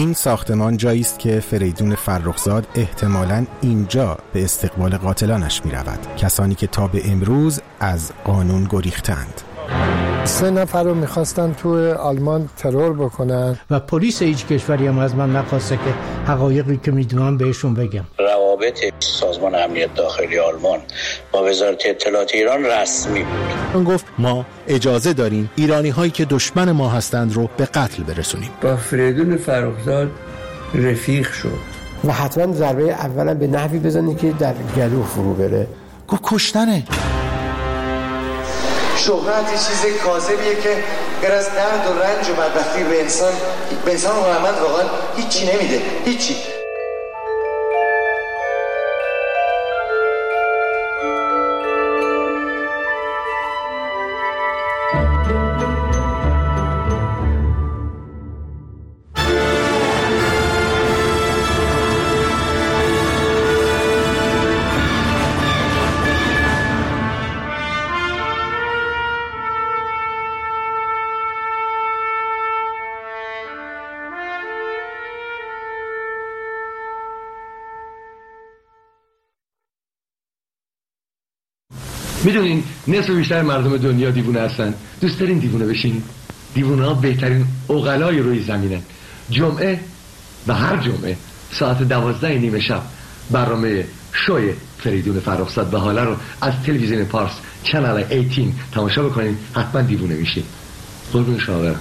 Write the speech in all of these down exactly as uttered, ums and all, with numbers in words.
این ساختمان جایی است که فریدون فرخزاد احتمالاً اینجا به استقبال قاتلانش می رود، کسانی که تا به امروز از قانون گریختند. سه نفر رو میخواستن توی آلمان ترور بکنن و پلیس هیچ کشوری هم از من نخواسته که حقایقی که میدونم بهشون بگم. روابط سازمان امنیت داخلی آلمان با وزارت اطلاعات ایران رسمی بود. اون گفت ما اجازه داریم ایرانی هایی که دشمن ما هستند رو به قتل برسونیم. با فریدون فرخزاد رفیق شد و حتما ضربه اولا به نحوی بزنی که در گلو فرو بره. گفت کشتنه. شهرت یه چیز کاذبیه که غیر از درد و رنج و بدبختی به انسان به انسان هنرمند واقعا هیچی نمیده، هیچی. میدونین نصف بیشتر مردم دنیا دیوونه هستن. دوست دارین دیوونه بشین؟ دیوونه ها بهترین عقلای روی زمینن. جمعه و هر جمعه ساعت دوازده نیمه شب برنامه شوی فریدون فرخزاد به حاله رو از تلویزیون پارس چنل هجده تماشا بکنین، حتما دیوونه میشین. قربون شما برم.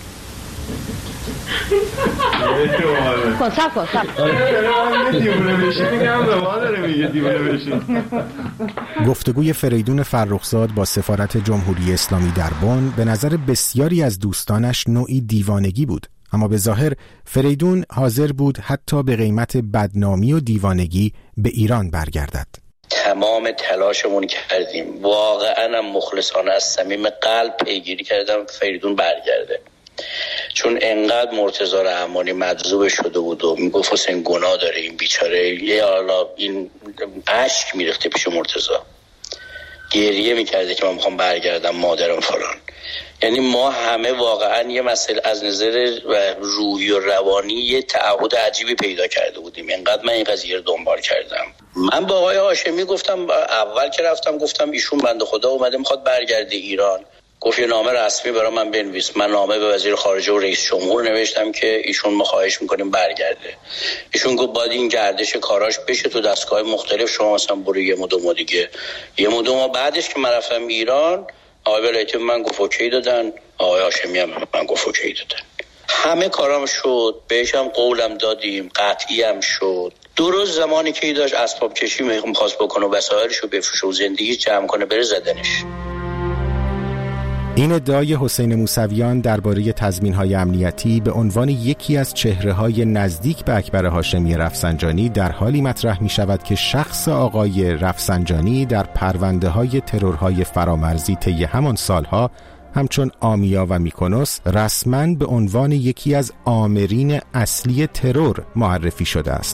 کنسب کنسب دیوونه بشین میگم به ما داره میگه دیوونه بشین. گفتگوی فریدون فرخزاد با سفارت جمهوری اسلامی در بن به نظر بسیاری از دوستانش نوعی دیوانگی بود، اما به ظاهر فریدون حاضر بود حتی به قیمت بدنامی و دیوانگی به ایران برگردد. تمام تلاشمون کردیم، واقعا مخلصانه از صمیم قلب پیگیری کردم فریدون برگرده، چون انقدر مرتضی رحمانی مجذوب شده بود و میگفت حسین گناه داره این بیچاره، یه حالا این اشک میریخته پیش مرتضی، گریه میکرده که من میخوام برگردم مادرم فلان. یعنی ما همه واقعا یه مسئله از نظر روحی و روانی یه تعهد عجیبی پیدا کرده بودیم، انقدر من این قضیه رو دنبال کردم. من با آقای هاشمی گفتم اول که رفتم، گفتم ایشون بنده خدا اومده میخواد برگرده ایران، گفت یه نامه رسمی برای من بنویس. من نامه به وزیر خارجه و رئیس جمهور نوشتم که ایشون ما خواهش میکنیم برگرده. ایشون گفت باید این گردش کاراش بشه تو دستگاه مختلف، شما مثلا برو یه مدو دیگه یه مدو ما بعدش که من رفتم ایران، آقای ولایتی من گفت اوکی دادن، آقای هاشمی هم من گفت اوکی دادن. همه کارام شد، بهش هم قولم دادیم، قطعی هم شد. درست زمانی که ای داشت اسباب کشی میخواست بکنه و وسایلش رو بفروشه و زندگی جمع کنه بره زدنش. این ادعای حسین موسویان درباره تضمین‌های امنیتی به عنوان یکی از چهره‌های نزدیک به اکبر هاشمی رفسنجانی در حالی مطرح می‌شود که شخص آقای رفسنجانی در پرونده‌های ترورهای فرامرزی طی همان سالها همچون آمیا و میکونوس رسماً به عنوان یکی از آمرین اصلی ترور معرفی شده است.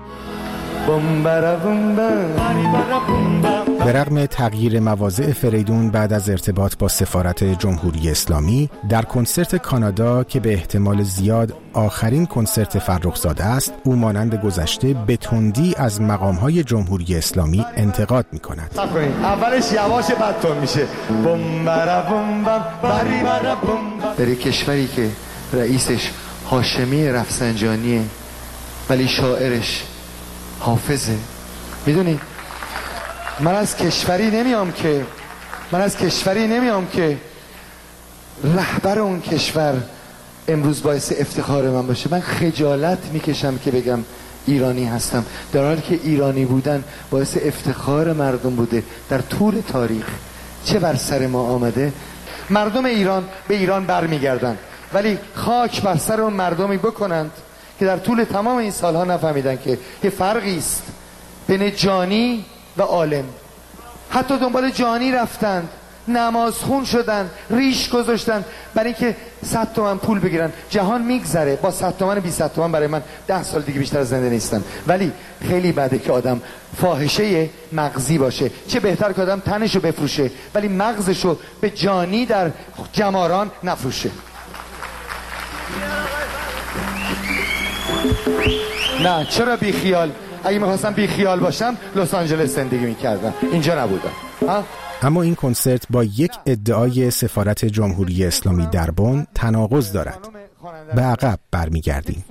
به رغم تغییر مواضع فریدون بعد از ارتباط با سفارت جمهوری اسلامی، در کنسرت کانادا که به احتمال زیاد آخرین کنسرت فرخزاد است، او مانند گذشته به تندی از مقام‌های جمهوری اسلامی انتقاد می‌کند. اولش یواش بعد تون میشه. در کشوری که رئیسش هاشمی رفسنجانیه ولی شاعرش حافظه. میدونی من از کشوری نمیام که من از کشوری نمیام که رهبر اون کشور امروز باعث افتخار من باشه. من خجالت میکشم که بگم ایرانی هستم، در حالی که ایرانی بودن باعث افتخار مردم بوده در طول تاریخ. چه بر سر ما آمده؟ مردم ایران به ایران برمیگردن، ولی خاک بر سر اون مردمی بکنند که در طول تمام این سالها نفهمیدن که یه فرقی است بین جانی و عالم. حتی دنبال جانی رفتند، نمازخون شدن، ریش گذاشتن برای اینکه صد تومن پول بگیرن. جهان میگذره، با صد تومن بیست تومن برای من ده سال دیگه بیشتر زنده نیستن. ولی خیلی بده که آدم فاحشه مغزی باشه. چه بهتر که آدم تنشو بفروشه ولی مغزشو به جانی در جماران نفروشه. نه چرا بی خیال؟ اگه میخواستم بی خیال باشم لس آنجلس زندگی میکردم، اینجا نبودم. ها؟ اما این کنسرت با یک ادعای سفارت جمهوری اسلامی در بن تناقض دارد. به عقب برمیگردیم.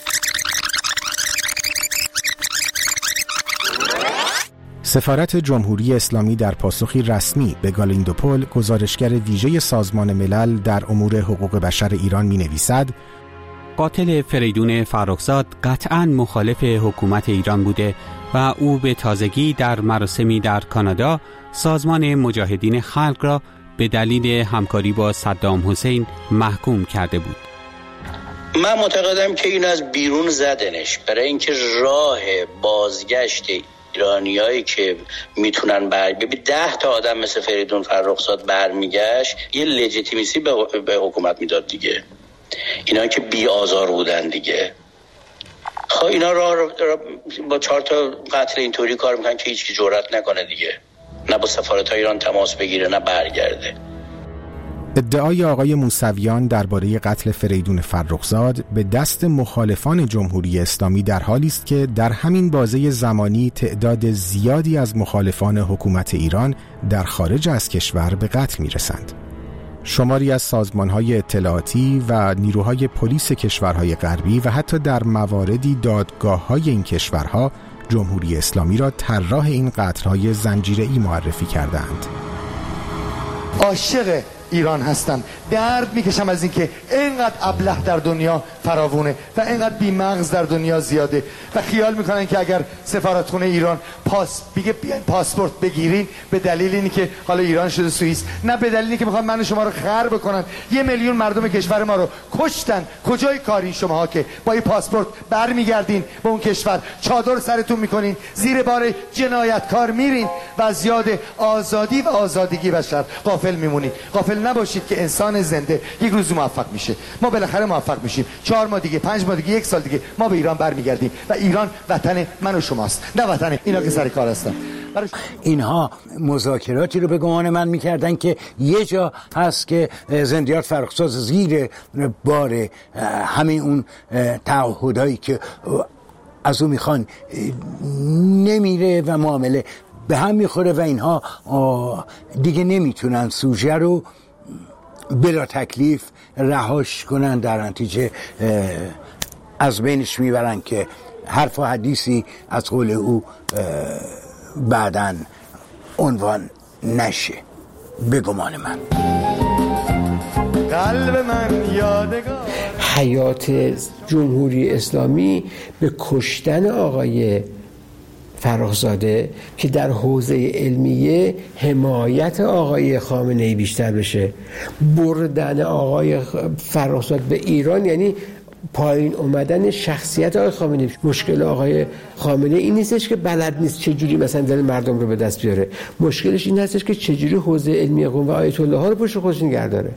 سفارت جمهوری اسلامی در پاسخی رسمی به گالیندوپول، گزارشگر ویژه سازمان ملل در امور حقوق بشر ایران می‌نویسد: قاتل فریدون فرخزاد قطعاً مخالف حکومت ایران بوده و او به تازگی در مراسمی در کانادا سازمان مجاهدین خلق را به دلیل همکاری با صدام حسین محکوم کرده بود. من معتقدم که این از بیرون زدنش برای اینکه راه بازگشت ایرانیایی که میتونن بر ده تا آدم مثل فریدون فرخزاد برمیگشت یه لجیتیمیسی به حکومت میداد دیگه. اینا که بی آزار بودن دیگه. خب اینا را, را با چهار تا قتل اینطوری کار میکنن که هیچ کی جرئت نکنه دیگه، نه با سفارت ایران تماس بگیره نه برگرده. ادعای آقای موسویان درباره قتل فریدون فرخزاد به دست مخالفان جمهوری اسلامی در حالی است که در همین بازه زمانی تعداد زیادی از مخالفان حکومت ایران در خارج از کشور به قتل میرسند. شماری از سازمان‌های اطلاعاتی و نیروهای پلیس کشورهای غربی و حتی در مواردی دادگاه‌های این کشورها جمهوری اسلامی را طراح این قتل‌های زنجیره‌ای معرفی کردند. عاشق ایران هستم، درد میکشم از اینکه اینقدر ابله در دنیا فراوونه و اینقدر بی‌مغز در دنیا زیاده و خیال میکنن که اگر سفارتخونه ایران پاس بگه پاسپورت بگیرین به دلیل اینی که حالا ایران شده سوئیس، نه به دلیلی که میخوان من و شما رو خر بکنن. یه میلیون مردم کشور ما رو کشتن. کجای کارین شماها که با این پاسپورت برمیگردین به اون کشور، چادر سرتون میکنین، زیر بار جنایتکار میرین و از یاد آزادی و آزادگی بشر غافل میمونین. غافل نباشید که انسان زنده یک روز موفق میشه. ما بالاخره موفق میشیم. چهار ماه دیگه، پنج ماه دیگه، یک سال دیگه ما به ایران برمیگردیم و ایران وطن من و شماست، نه وطن اینا که سر کار هستن. اینها مذاکراتی رو به گمان من میکردن که یه جا هست که زندیات فرخزاد زیر بار همین اون تعهدایی که از اون میخوان نمیره و معامله به هم میخوره و اینها دیگه نمیتونن سوژه رو بلا تکلیف رهاش کنن، در نتیجه از بینش میبرن که حرف و حدیثی از قول او بعداً عنوان نشه. به گمان من قلب من یادگار حیات جمهوری اسلامی به کشتن آقای فرخزاده که در حوزه علمیه حمایت آقای خامنه‌ای بیشتر بشه، بردن آقای فرخزاد به ایران یعنی پایین اومدن شخصیت آقای خامنه‌ای. مشکل آقای خامنه‌ای این نیستش که بلد نیست چجوری مثلا دل مردم رو به دست بیاره، مشکلش این هستش که چجوری حوزه علمی قم و آیت الله ها رو پشت خودش نگه داره.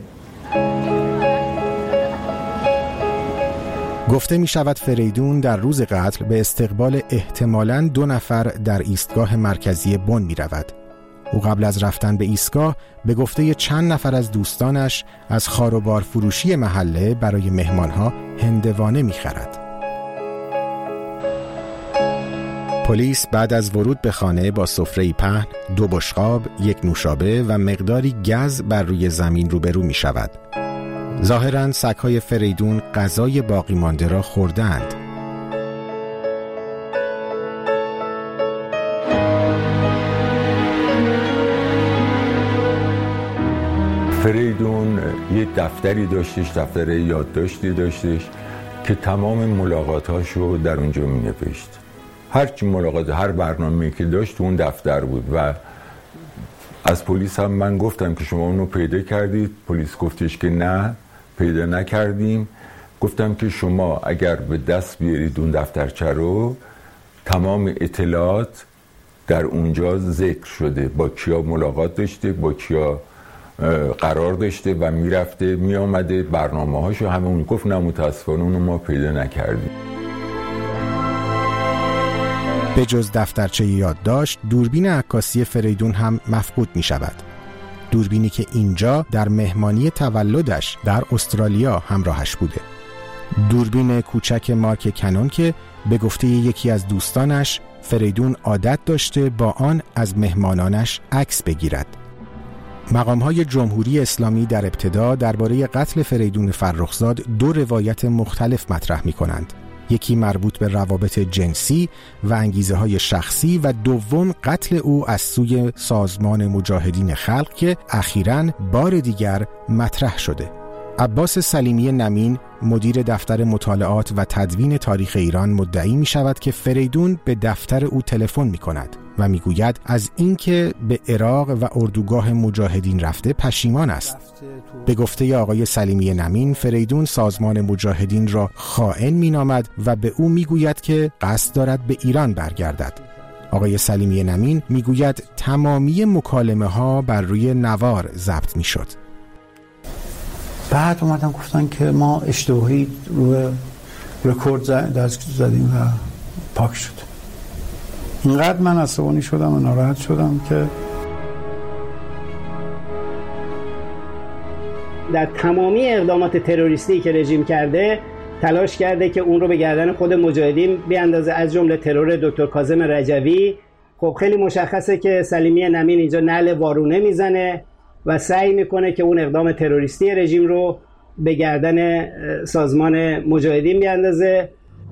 گفته می شود فریدون در روز قتل به استقبال احتمالاً دو نفر در ایستگاه مرکزی بن می رود. او قبل از رفتن به ایستگاه به گفته چند نفر از دوستانش از خاروبار فروشی محله برای مهمانها هندوانه می خرد. پلیس بعد از ورود به خانه با سفره پهن، دو بشقاب، یک نوشابه و مقداری گز بر روی زمین روبرو می شود. ظاهراً سگ‌های فریدون غذای باقی مانده را خوردند. فریدون یه دفتری داشتش، دفتر یادداشتی داشتش که تمام ملاقات‌هاش رو در اونجا می‌نوشت. هر چی ملاقات، هر برنامه‌ای که داشت تو اون دفتر بود و از پلیس هم من گفتم که شما اونو پیدا کردید. پلیس گفتش که نه پیدا نکردیم. گفتم که شما اگر به دست بیارید اون دفترچه رو، تمام اطلاعات در اونجا ذکر شده، با کیا ملاقات داشته، با کیا قرار داشته و میرفته میامده، برنامه هاشو همه اون. گفت نه متاسفانه اونو ما پیدا نکردیم. به جز دفترچه یادداشت، دوربین عکاسی فریدون هم مفقود می شود. دوربینی که اینجا در مهمانی تولدش در استرالیا همراهش بوده. دوربین کوچک مارک کنون که به گفته یکی از دوستانش فریدون عادت داشته با آن از مهمانانش عکس بگیرد. مقام‌های جمهوری اسلامی در ابتدا درباره قتل فریدون فرخزاد دو روایت مختلف مطرح می‌کنند. یکی مربوط به روابط جنسی و انگیزه‌های شخصی و دوم قتل او از سوی سازمان مجاهدین خلق که اخیراً بار دیگر مطرح شده. عباس سلیمی نمین مدیر دفتر مطالعات و تدوین تاریخ ایران مدعی می شود که فریدون به دفتر او تلفن می کند و می گوید از اینکه به عراق و اردوگاه مجاهدین رفته پشیمان است. به گفته آقای سلیمی نمین فریدون سازمان مجاهدین را خائن می نامد و به او می گوید که قصد دارد به ایران برگردد. آقای سلیمی نمین می گوید تمامی مکالمه ها بر روی نوار ضبط می شد. بعد اومدن گفتن که ما اشتباهی روی رکورد زدیم و پاک شد. اینقدر من عصبانی شدم و ناراحت شدم که در تمامی اقدامات تروریستی که رژیم کرده تلاش کرده که اون رو به گردن خود مجاهدین بیاندازه، از جمله ترور دکتر کاظم رجوی. خب خیلی مشخصه که سلیمی نمین اینجا نعل وارونه میزنه و سعی میکنه که اون اقدام تروریستی رژیم رو به گردن سازمان مجاهدین بیاندازه.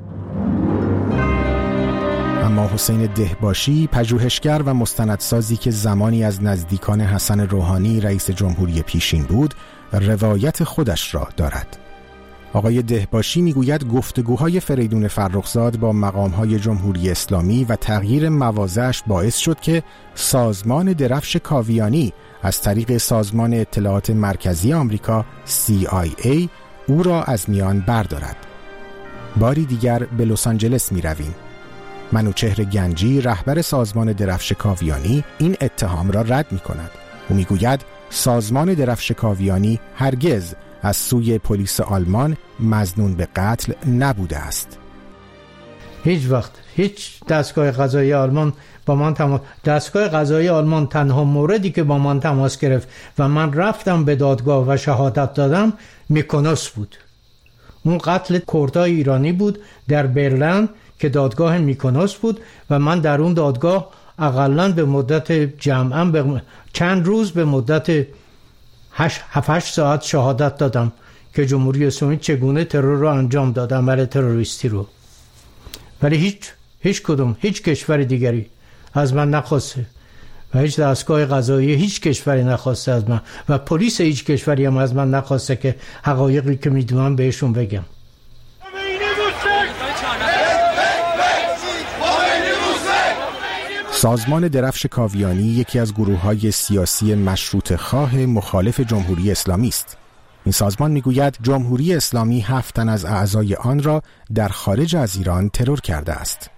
اما حسین دهباشی پژوهشگر و مستندسازی که زمانی از نزدیکان حسن روحانی رئیس جمهوری پیشین بود روایت خودش را دارد. آقای دهباشی میگوید گفتگوهای فریدون فرخزاد با مقامهای جمهوری اسلامی و تغییر مواضعش باعث شد که سازمان درفش کاویانی از طریق سازمان اطلاعات مرکزی آمریکا سی آی ای او را از میان بردارد. باری دیگر به لس آنجلس می رویم. منوچهر گنجی رهبر سازمان درفش کاویانی این اتهام را رد می کند. او می گوید سازمان درفش کاویانی هرگز از سوی پلیس آلمان مظنون به قتل نبوده است. هیچ وقت هیچ دستگاه قضایی آلمان با من تماس دستگاه قضایی آلمان تنها موردی که با من تماس گرفت و من رفتم به دادگاه و شهادت دادم میکونوس بود. اون قتل کردای ایرانی بود در برلین که دادگاه میکونوس بود و من در اون دادگاه اقلاً به مدت جمعاً به چند روز به مدت هفت هشت ساعت شهادت دادم که جمهوری اسلامی چگونه ترور رو انجام داد، عمل تروریستی رو. ولی هیچ هیچ کدوم هیچ کشور دیگری از من نخواسته و هیچ دستگاه قضایی هیچ کشوری نخواسته از من و پلیس هیچ کشوری هم از من نخواسته که حقایقی که میدونم بهشون بگم. سازمان درفش کاویانی یکی از گروه‌های سیاسی مشروط خواه مخالف جمهوری اسلامی است. این سازمان میگوید جمهوری اسلامی هفت تن از اعضای آن را در خارج از ایران ترور کرده است.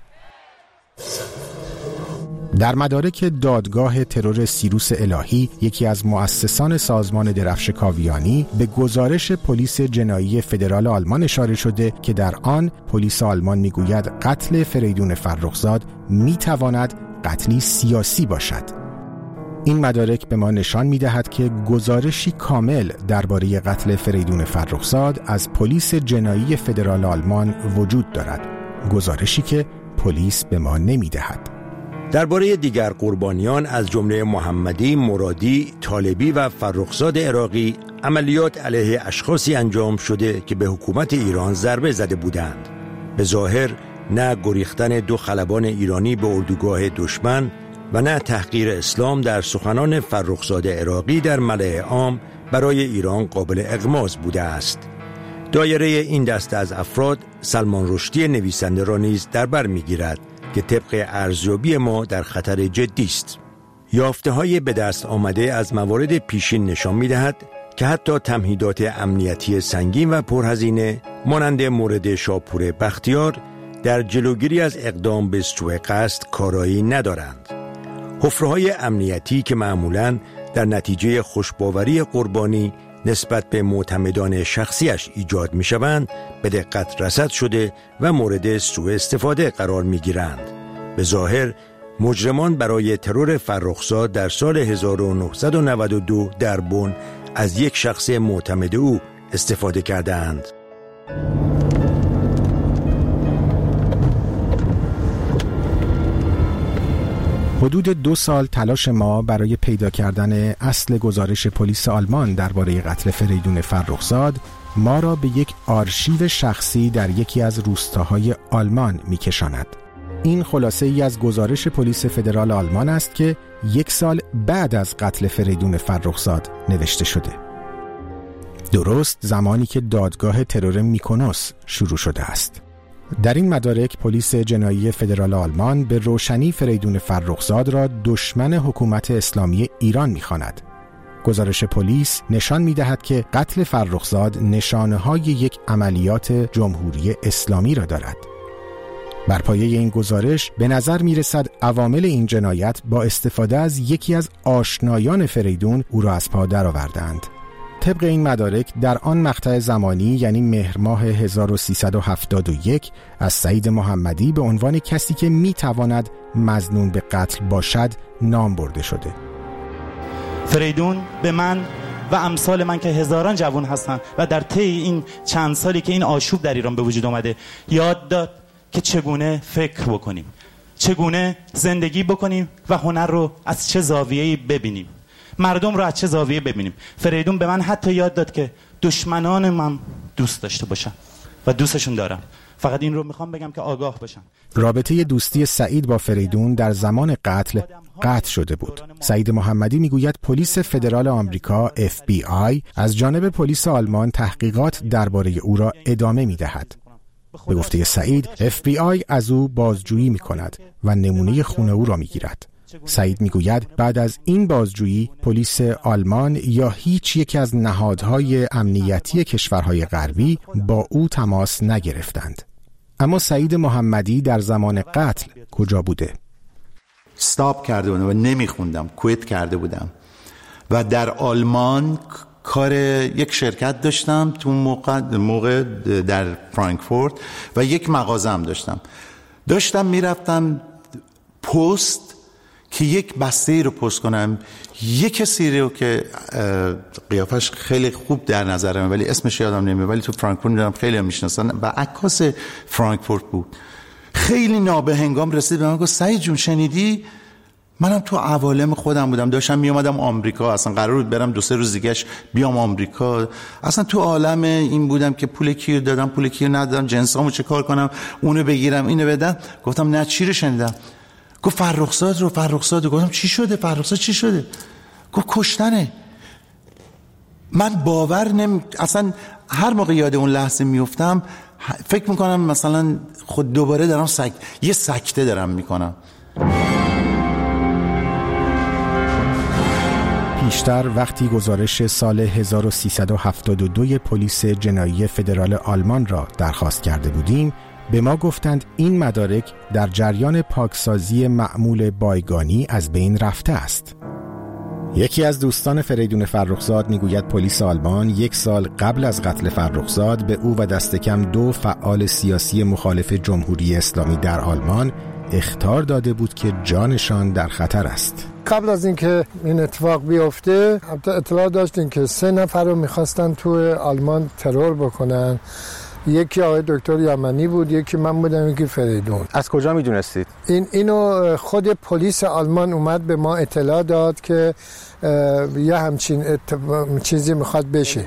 در مدارک دادگاه ترور سیروس الهی یکی از مؤسسان سازمان درفش کاویانی به گزارش پلیس جنایی فدرال آلمان اشاره شده که در آن پلیس آلمان میگوید قتل فریدون فرخزاد میتواند قتلی سیاسی باشد. این مدارک به ما نشان می‌دهد که گزارشی کامل درباره قتل فریدون فرخزاد از پلیس جنایی فدرال آلمان وجود دارد، گزارشی که پلیس به ما نمی‌دهد. درباره دیگر قربانیان از جمله محمدی، مرادی، طالبی و فرخزاد عراقی عملیات علیه اشخاصی انجام شده که به حکومت ایران ضربه زده بودند. به ظاهر نه گریختن دو خلبان ایرانی به اردوگاه دشمن و نه تحقیر اسلام در سخنان فرخزاد عراقی در ملأ عام برای ایران قابل اغماض بوده است. دایره این دسته از افراد سلمان رشدی نویسنده را نیز در بر می‌گیرد که طبق ارزیابی ما در خطر جدی است. یافته‌های به دست آمده از موارد پیشین نشان می‌دهد که حتی تمهیدات امنیتی سنگین و پرهزینه مانند مورد شاپور بختیار در جلوگیری از اقدام به سوء قصد کارایی ندارند. حفره‌های امنیتی که معمولاً در نتیجه خوشباوری قربانی نسبت به معتمدان شخصیش ایجاد می‌شوند به دقت رصد شده و مورد سوء استفاده قرار می‌گیرند. به ظاهر مجرمان برای ترور فرخزاد در سال هزار و نهصد و نود و دو در بن از یک شخص معتمد او استفاده کردند. حدود دو سال تلاش ما برای پیدا کردن اصل گزارش پلیس آلمان درباره قتل فریدون فرخزاد ما را به یک آرشیو شخصی در یکی از روستاهای آلمان می‌کشاند. این خلاصه ای از گزارش پلیس فدرال آلمان است که یک سال بعد از قتل فریدون فرخزاد نوشته شده. درست زمانی که دادگاه ترور میکونوس شروع شده است. در این مدارک پلیس جنایی فدرال آلمان به روشنی فریدون فرخزاد را دشمن حکومت اسلامی ایران می‌خواند. گزارش پلیس نشان می‌دهد که قتل فرخزاد نشانه‌های یک عملیات جمهوری اسلامی را دارد. بر پایه این گزارش به نظر می‌رسد عوامل این جنایت با استفاده از یکی از آشنایان فریدون او را از پا درآوردند. طبق این مدارک در آن مقطع زمانی یعنی مهر ماه هزار و سیصد و هفتاد و یک از سعید محمدی به عنوان کسی که می‌تواند مظنون به قتل باشد نام برده شده. فریدون به من و امثال من که هزاران جوان هستن و در طی این چند سالی که این آشوب در ایران به وجود آمده یاد داد که چگونه فکر بکنیم، چگونه زندگی بکنیم و هنر رو از چه زاویه‌ای ببینیم، مردم رو از چه زاویه‌ای ببینیم. فریدون به من حتی یاد داد که دشمنان من دوست داشته باشم و دوستشون دارم. فقط این رو میخوام بگم که آگاه باشن. رابطه دوستی سعید با فریدون در زمان قتل قطع شده بود. سعید محمدی میگوید پلیس فدرال آمریکا اف بی آی از جانب پلیس آلمان تحقیقات درباره او را ادامه میدهد. به گفته سعید اف بی آی از او بازجویی میکند و نمونه خون او را میگیرد. سعید میگوید بعد از این بازجویی پلیس آلمان یا هیچ یک از نهادهای امنیتی کشورهای غربی با او تماس نگرفتند. اما سعید محمدی در زمان قتل کجا بوده؟ استاپ کرده بودم و نمیخوندم، کویت کرده بودم و در آلمان کار یک شرکت داشتم تو موقع, موقع در فرانکفورت و یک مغازه هم داشتم داشتم میرفتم پست که یک بسته رو پست کنم. یک کسی رو که قیافش خیلی خوب در نظرم ولی اسمش یادم نمیاد ولی تو فرانکفورت میدونم خیلی هم میشناسن و عکاس فرانکفورت بود. خیلی نابهنگام رسید به من گفت سعید جون شنیدی؟ منم تو عوالم خودم بودم، داشتم میومدم آمریکا، اصلا قرار بود برم دو سه روز دیگهش بیام آمریکا، اصلا تو عالم این بودم که پول کیر دادم پول کیر ندادم، جنسامو چه کار کنم، اونو بگیرم اینو بدم. گفتم نه چی رو شنیدم؟ گفت فرخزاد رو فرخزاد. گفتم چی شده فرخزاد چی شده؟ گفت کشتنه. من باور نمی اصلا هر موقع یاد اون لحظه میافتم فکر میکنم مثلا خود دوباره دارم سک... یه سکته دارم میکنم. بیشتر وقتی گزارش سال هزار و سیصد و هفتاد و دو پلیس جنایی فدرال آلمان را درخواست کرده بودیم به ما گفتند این مدارک در جریان پاکسازی معمول بایگانی از بین رفته است. یکی از دوستان فریدون فرخزاد میگوید پلیس آلمان یک سال قبل از قتل فرخزاد به او و دست کم دو فعال سیاسی مخالف جمهوری اسلامی در آلمان اخطار داده بود که جانشان در خطر است. قبل از اینکه این اتفاق بیفته اطلاع داشتیم که سه نفر رو میخواستن تو آلمان ترور بکنن. یکی آقای دکتر یمنی بود، یکی من بودم، یکی فریدون. از کجا میدونستید؟ این اینو خود پلیس آلمان اومد به ما اطلاع داد که یه همچین چیزی میخواد بشه.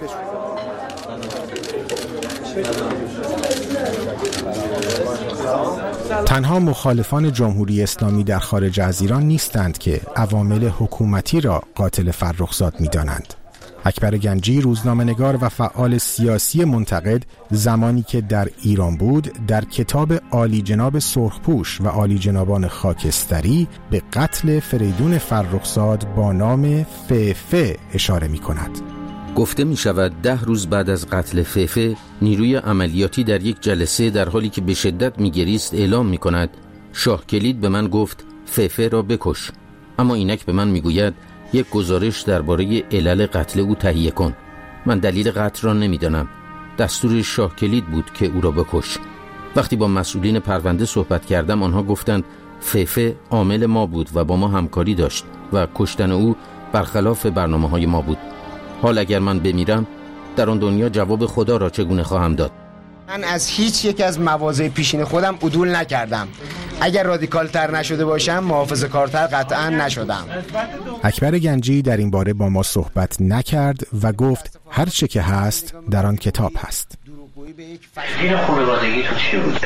تنها مخالفان جمهوری اسلامی در خارج از ایران نیستند که عوامل حکومتی را قاتل فرخزاد می‌دانند. اکبر گنجی روزنامه‌نگار و فعال سیاسی منتقد زمانی که در ایران بود در کتاب عالی جناب سرخپوش و عالی جنابان خاکستری به قتل فریدون فرخزاد با نام ففه اشاره می‌کند. گفته می شود ده روز بعد از قتل ففه نیروی عملیاتی در یک جلسه در حالی که به شدت می گریست اعلام می کند شاه کلید به من گفت ففه را بکش، اما اینک به من می گوید یک گزارش درباره علل قتل او تهیه کن. من دلیل قتل را نمی دانم. دستور شاه کلید بود که او را بکش. وقتی با مسئولین پرونده صحبت کردم آنها گفتند ففه عامل ما بود و با ما همکاری داشت و کشتن او برخلاف برنامه های ما بود. حال اگر من بمیرم در آن دنیا جواب خدا را چگونه خواهم داد؟ من از هیچ یک از مواضع پیشین خودم عدول نکردم. اگر رادیکال تر نشده باشم محافظه کارتر قطعا نشدم. اکبر گنجی در این باره با ما صحبت نکرد و گفت هر چه که هست در آن کتاب هست. این خانوادگی تو چی بود؟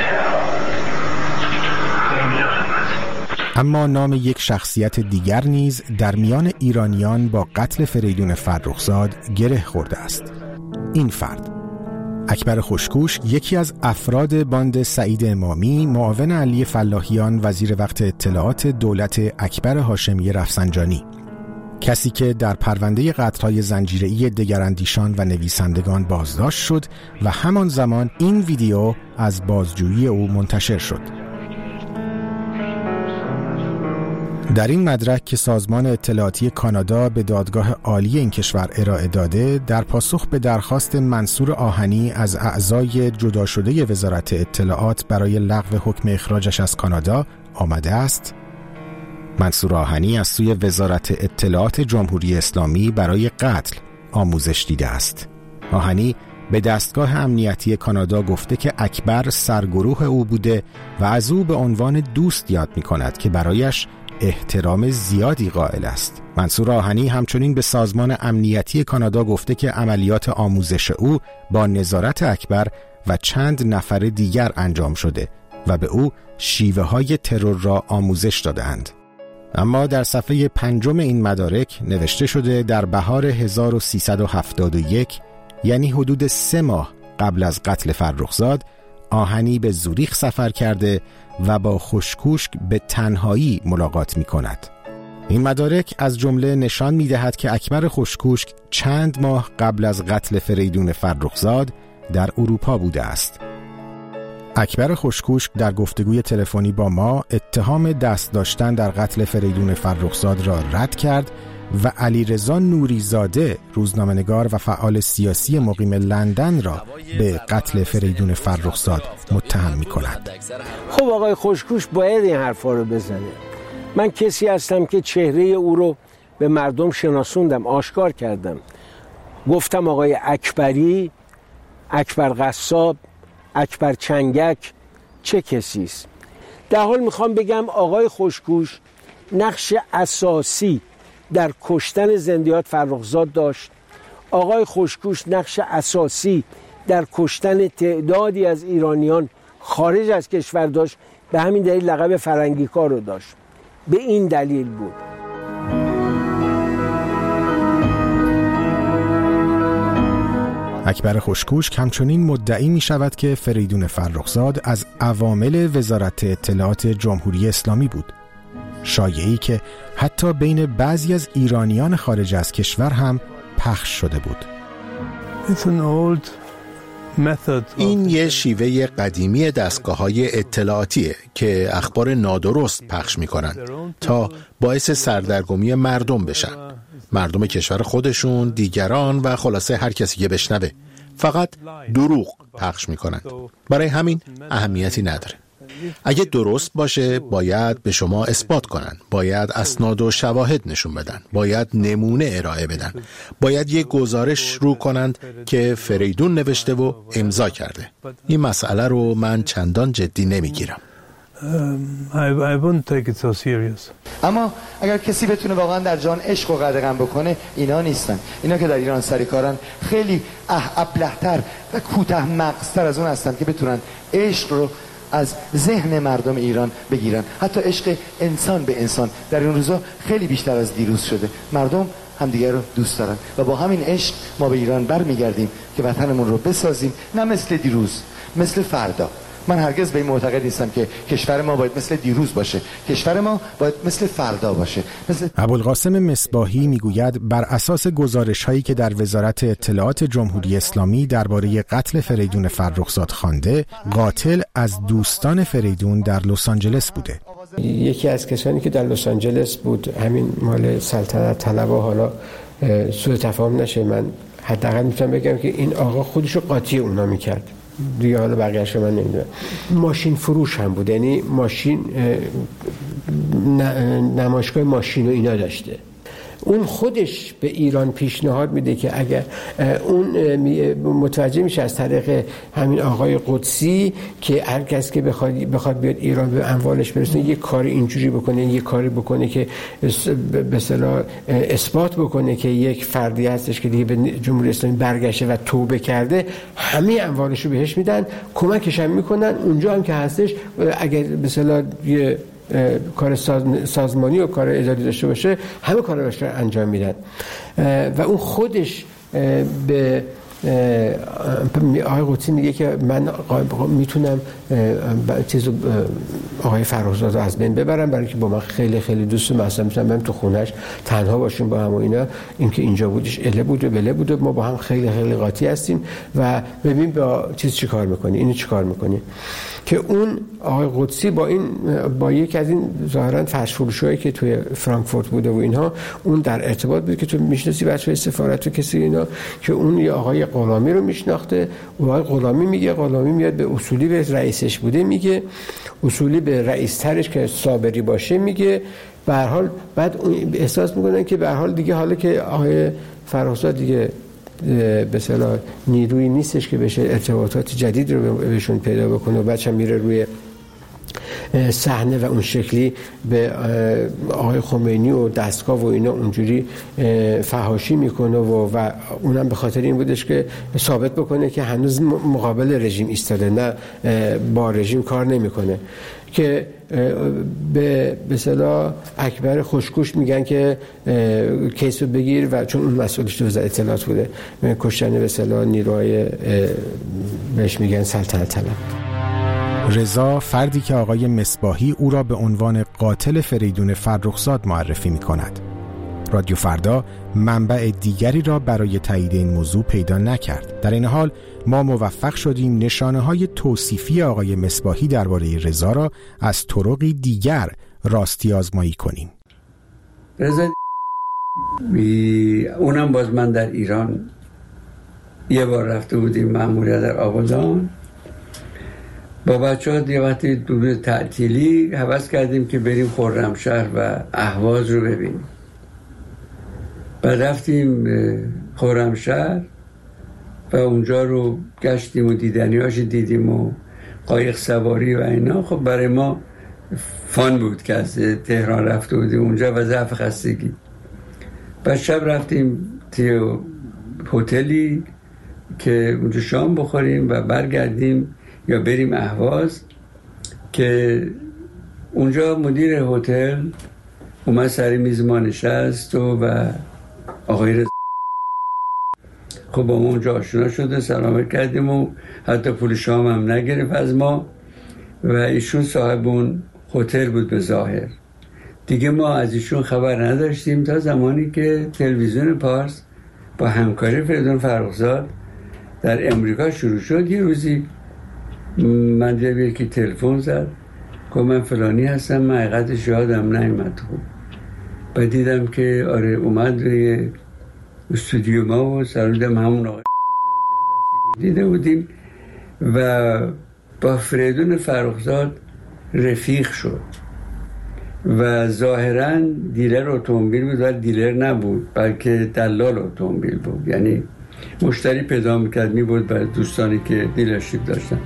اما نام یک شخصیت دیگر نیز در میان ایرانیان با قتل فریدون فرخزاد گره خورده است. این فرد اکبر خوشکوش، یکی از افراد باند سعید امامی، معاون علی فلاحیان، وزیر وقت اطلاعات دولت اکبر هاشمی رفسنجانی، کسی که در پرونده قتل‌های زنجیره‌ای دگراندیشان و نویسندگان بازداشت شد و همان زمان این ویدیو از بازجویی او منتشر شد. در این مدرک که سازمان اطلاعاتی کانادا به دادگاه عالی این کشور ارائه داده، در پاسخ به درخواست منصور آهنی از اعضای جدا شده وزارت اطلاعات برای لغو حکم اخراجش از کانادا آمده است: منصور آهنی از سوی وزارت اطلاعات جمهوری اسلامی برای قتل آموزش دیده است. آهنی به دستگاه امنیتی کانادا گفته که اکبر سرگروه او بوده و از او به عنوان دوست یاد می کند که برایش احترام زیادی قائل است. منصور آهنی همچنین به سازمان امنیتی کانادا گفته که عملیات آموزش او با نظارت اکبر و چند نفر دیگر انجام شده و به او شیوه های ترور را آموزش دادند. اما در صفحه پنجم این مدارک نوشته شده در بهار هزار و سیصد و هفتاد و یک، یعنی حدود سه ماه قبل از قتل فرخزاد، آهنی به زوریخ سفر کرده و با خوشکوشک به تنهایی ملاقات می کند. این مدارک از جمله نشان می دهد که اکبر خوشکوشک چند ماه قبل از قتل فریدون فرخزاد در اروپا بوده است. اکبر خوشکوشک در گفتگوی تلفنی با ما اتهام دست داشتن در قتل فریدون فرخزاد را رد کرد و علیرضا نوریزاده، روزنامه‌نگار و فعال سیاسی مقیم لندن، را به قتل فریدون فرخزاد متهم می‌کند. خب آقای خوشکوش باید این حرفا رو بزنه. من کسی هستم که چهره او رو به مردم شناسوندم، آشکار کردم. گفتم آقای اکبری، اکبر قصاب، اکبر چنگک چه کسی است. در حال میخوام بگم آقای خوشکوش نقش اساسی در کشتن زندیات فرخزاد داشت. آقای خوشکوش نقش اساسی در کشتن تعدادی از ایرانیان خارج از کشور داشت. به همین دلیل لقب فرنگی کار رو داشت. به این دلیل بود. اکبر خوشکوشک همچنین مدعی می شود که فریدون فرخزاد از عوامل وزارت اطلاعات جمهوری اسلامی بود. شایعی که حتی بین بعضی از ایرانیان خارج از کشور هم پخش شده بود. این یه شیوه قدیمی دستگاه‌های اطلاعاتیه که اخبار نادرست پخش می‌کنن تا باعث سردرگمی مردم بشن. مردم کشور خودشون، دیگران و خلاصه هر کسی که بشنوه فقط دروغ پخش می‌کنن. برای همین اهمیتی نداره. اگه درست باشه باید به شما اثبات کنن، باید اسناد و شواهد نشون بدن، باید نمونه ارائه بدن، باید یک گزارش رو کنند که فریدون نوشته و امضا کرده. این مسئله رو من چندان جدی نمیگیرم. اما اگر کسی بتونه واقعا در جان عشق و قدغن بکنه، اینا نیستن. اینا که در ایران سری کارن خیلی ابله‌تر و کوتاه مغزتر از اون هستن که بتونن عشق رو از ذهن مردم ایران بگیرن. حتی عشق انسان به انسان در این روزا خیلی بیشتر از دیروز شده. مردم همدیگر رو دوست دارن و با همین عشق ما به ایران برمیگردیم که وطنمون رو بسازیم، نه مثل دیروز، مثل فردا. من هرگز به این معتقد نیستم که کشور ما باید مثل دیروز باشه. کشور ما باید مثل فردا باشه. مثل ابوالقاسم مصباحی میگوید بر اساس گزارش‌هایی که در وزارت اطلاعات جمهوری اسلامی درباره قتل فریدون فرخزاد خوانده، قاتل از دوستان فریدون در لس آنجلس بوده. یکی از کسانی که در لس آنجلس بود، همین مال سلطنت طلبها، حالا سوء تفاهم نشه، من حداقل میتونم بگم که این آقا خودش رو قاطی اونا میکرد. دیگه حالا بقیه‌اش من نمیدونم. ماشین فروش هم بود، یعنی ماشین نمایشگاه ماشین و اینا داشته اون خودش به ایران پیشنهاد میده که اگر اون متوجه میشه از طریق همین آقای قدسی که هر کس که بخواد بخواد بیاد ایران به اموالش برسونه یه کاری اینجوری بکنه، یه کاری بکنه که به اصطلاح اثبات بکنه که یک فردی هستش که دیگه به جمهوری اسلامی برگشته و توبه کرده، همه اموالش رو بهش میدن، کمکش هم میکنن. اونجا هم که هستش اگر به اصطلاح یه کار سازمانی و کار اداری داشته باشه همه کارش رو انجام میدن. و اون خودش به آقای قدسی میگه که من میتونم چیزو آقای فرخزاد رو از بین ببرم برای که با من خیلی خیلی دوست مثلا میتونم برم تو خونش تنها باشیم با هم و اینا، اینکه اینجا بودش اله بود و بله بود و ما با هم خیلی خیلی قاطی هستیم و ببین با چیز چی کار میکنی، اینو چی کار میکنی. که اون آقای قدسی با این با یک از این ظاهرا فرش فروشایی که توی فرانکفورت بوده و اینها اون در ارتباط بود که تو میشناسی بچهای سفارت و کسی اینا، که اون یه آقای غلامی رو میشناخته و آقای غلامی میگه، غلامی میاد به اصولی به رئیسش بوده میگه، اصولی به رئیس ترش که صابری باشه میگه. به هر حال بعد احساس میکنن که به هر حال دیگه حالا که آقای فرخزاد دیگه به اصطلاح نیروی نیستش که بشه ارتباطات جدید رو بهشون پیدا بکنه و بچه میره روی صحنه و اون شکلی به آقای خمینی و دستگاه و اینا اونجوری فحاشی میکنه و, و اونم به خاطر این بودش که ثابت بکنه که هنوز مقابل رژیم ایستاده، نه با رژیم کار نمیکنه. که به به اصطلاح اکبر خوشگوش میگن که کیسو بگیر و چون اون مسئولش تو وزارت اطلاعات بوده کشتن به اصطلاح نیروهای بهش میگن سلطنت طلب. رضا فردی که آقای مصباحی او را به عنوان قاتل فریدون فرخزاد معرفی می‌کند. رادیو فردا منبع دیگری را برای تایید این موضوع پیدا نکرد. در این حال ما موفق شدیم نشانه‌های توصیفی آقای مصباحی درباره رضا را از طرقی دیگر راستی آزمایی کنیم. رضا اونم باز من در ایران یه بار رفته بودیم مأموریت در آبادان با بچه ها دیگه وقتی دور تعطیلی هوس کردیم که بریم خرمشهر و اهواز رو ببینیم. بعد رفتیم خرمشهر و اونجا رو گشتیم و دیدنیاش دیدیم و قایق سواری و اینا. خب برای ما فان بود که از تهران رفته بودیم اونجا و ضعف خستگی. بعد شب رفتیم توی هتلی که اونجا شام بخوریم و برگردیم یا بریم اهواز. که اونجا مدیر هتل اومد سر میز ما نشست و, و آقای رضا خب با ما اونجا آشنا شده، سلام کردیم و حتی پول شام هم نگرفت از ما و ایشون صاحب اون هتل بود به ظاهر. دیگه ما از ایشون خبر نداشتیم تا زمانی که تلویزیون پارس با همکاری فریدون فرخزاد در امریکا شروع شد. یه روزی من دیدم یکی تلفن زد که من فلانی هستم، من حقیقتش یادم نیامد. خوب بعد دیدم که آره اومد روی استودیو ما و سرودم همون آقای دیده بودیم و با فریدون فرخزاد رفیق شد و ظاهراً دیلر اتومبیل بود و دیلر نبود بلکه دلال اتومبیل بود، یعنی مشتری پیدا میکرد میبرد برای دوستانی که دیلرشیپ داشتن.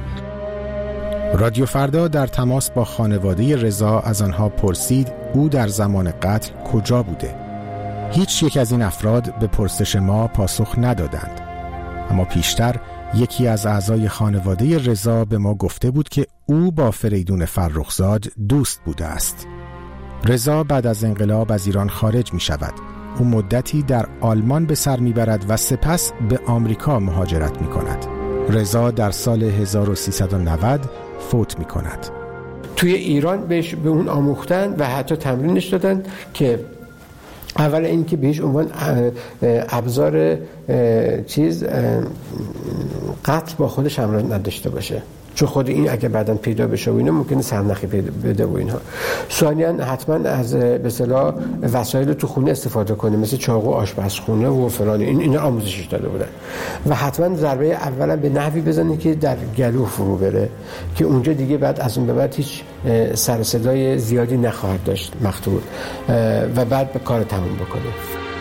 رادیو فردا در تماس با خانواده رضا از آنها پرسید او در زمان قتل کجا بوده. هیچ یک از این افراد به پرسش ما پاسخ ندادند. اما پیشتر یکی از اعضای خانواده رضا به ما گفته بود که او با فریدون فرخزاد دوست بوده است. رضا بعد از انقلاب از ایران خارج می شود. او مدتی در آلمان به سر می برد و سپس به آمریکا مهاجرت می کند. رضا در سال هزار و سیصد و نود فوت می کند. توی ایران بهش به اون آموختن و حتی تمرینش دادن که اول این که بهش عنوان ابزار چیز قتل با خودش همراه نداشته باشه، چون خود این اگه بعداً پیدا بشه و اینا ممکنه سرنخی بده و اینها. ثانیاً حتما از به اصطلاح وسایل تو خونه استفاده کنه مثل چاقو آشپزخونه و فلان، این اینا آموزشش داده بودن. و حتما ضربه اولا به نحوی بزنه که در گلو فرو بره که اونجا دیگه بعد از اون به بعد هیچ سر صدای زیادی نخواهد داشت مقتول و بعد به کار تموم بکنه.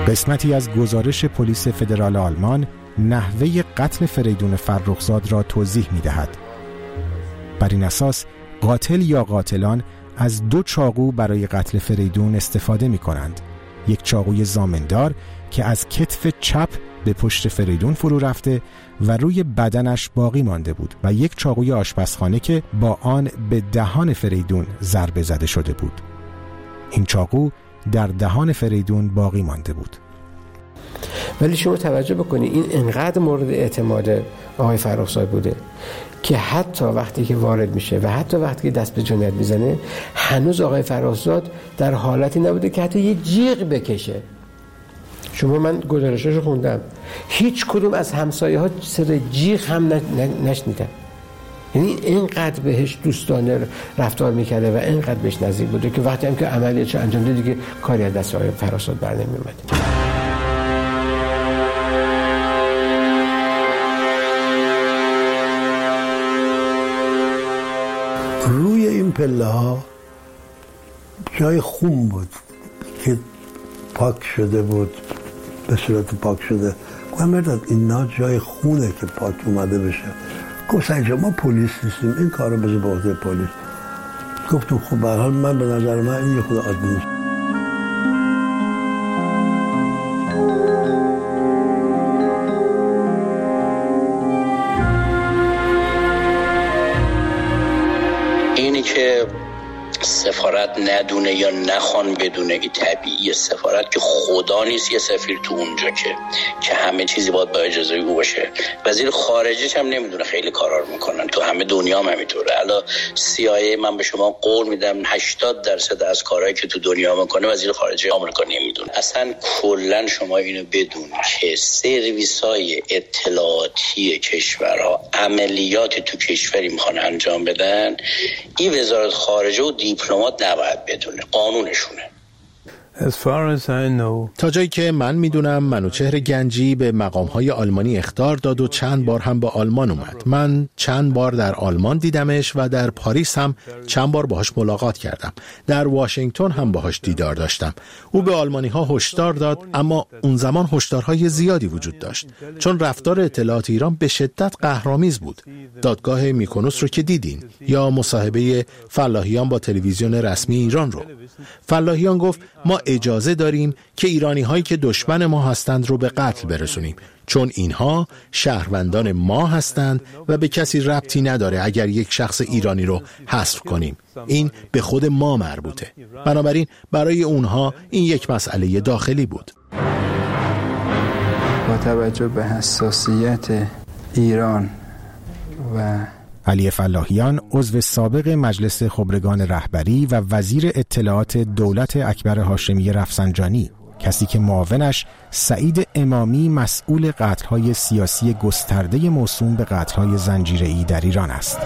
قسمتی از گزارش پلیس فدرال آلمان نحوه قتل فریدون فرخزاد را توضیح می‌دهد. بر این اساس قاتل یا قاتلان از دو چاقو برای قتل فریدون استفاده می‌کنند. یک چاقوی زامندار که از کتف چپ به پشت فریدون فرو رفته و روی بدنش باقی مانده بود و یک چاقوی آشپزخانه که با آن به دهان فریدون ضربه زده شده بود. این چاقو در دهان فریدون باقی مانده بود. ولی شما توجه بکنید این انقدر مورد اعتماد آقای فرخزاد بوده که حتی وقتی که وارد میشه و حتی وقتی که دست به جنایت میزنه هنوز آقای فرخزاد در حالتی نبوده که حتی یه جیغ بکشه. شما من گزارشاشو خوندم، هیچ کدوم از همسایه ها صدای جیغ هم نشنیدن. یعنی اینقدر بهش دوستانه رفتار میکرده و اینقدر بهش نزدیک بوده که وقتی هم که عملیاتش انجام داد دیگه کاری از دست آقای فرخزاد بر نمیومد. روی این پله ها جای خون بود که پاک شده بود، به صورت پاک شده. گفتم مرداد اینا جای خونه که پاک اومده بشه. گفت اینجا ما پلیس نیستیم، این کار رو بذار به عهده پلیس. گفتم خب به هر حال من به نظر من این یه خود عادی نیست. اینی که سفارت ندونه یا نخوان بدونه این طبیعیه. سفارت که خدا نیست یه سفیر تو اونجا که که همه چیزی باید با اجازه او باشه. وزیر خارجه‌ش هم نمیدونه خیلی کارا رو میکنن، تو همه دنیا هم همینطوره. الان سی آی ای من به شما قول میدم هشتاد درصد از کارهایی که تو دنیا میکنه وزیر خارجه آمریکا نمیدونه. اصلا کلا شما اینو بدون که سرویس‌های اطلاعاتی کشورها عملیات تو کشوری میخوان انجام بدن، این وزارت خارجه و دیپلمات نباید بدونه، قانونشونه. As far as I know. تا جایی که من میدونم منوچهر گنجی به مقامهای آلمانی اخطار داد و چند بار هم با آلمان اومد. من چند بار در آلمان دیدمش و در پاریس هم چند بار باهاش ملاقات کردم. در واشنگتن هم باهاش دیدار داشتم. او به آلمانی ها هشدار داد، اما اون زمان هشدارهای زیادی وجود داشت چون رفتار اطلاعات ایران به شدت قهرآمیز بود. دادگاه میکونوس رو که دیدین یا مصاحبه فلاحیان با تلویزیون رسمی ایران رو. فلاحیان گفت ما اجازه داریم که ایرانی هایی که دشمن ما هستند رو به قتل برسونیم چون اینها شهروندان ما هستند و به کسی ربطی نداره اگر یک شخص ایرانی رو حذف کنیم. این به خود ما مربوطه. بنابراین برای اونها این یک مسئله داخلی بود. با توجه به حساسیت ایران و علی فلاحیان عضو سابق مجلس خبرگان رهبری و وزیر اطلاعات دولت اکبر هاشمی رفسنجانی، کسی که معاونش سعید امامی مسئول قتل‌های سیاسی گسترده موسوم به قتل‌های زنجیره‌ای در ایران است.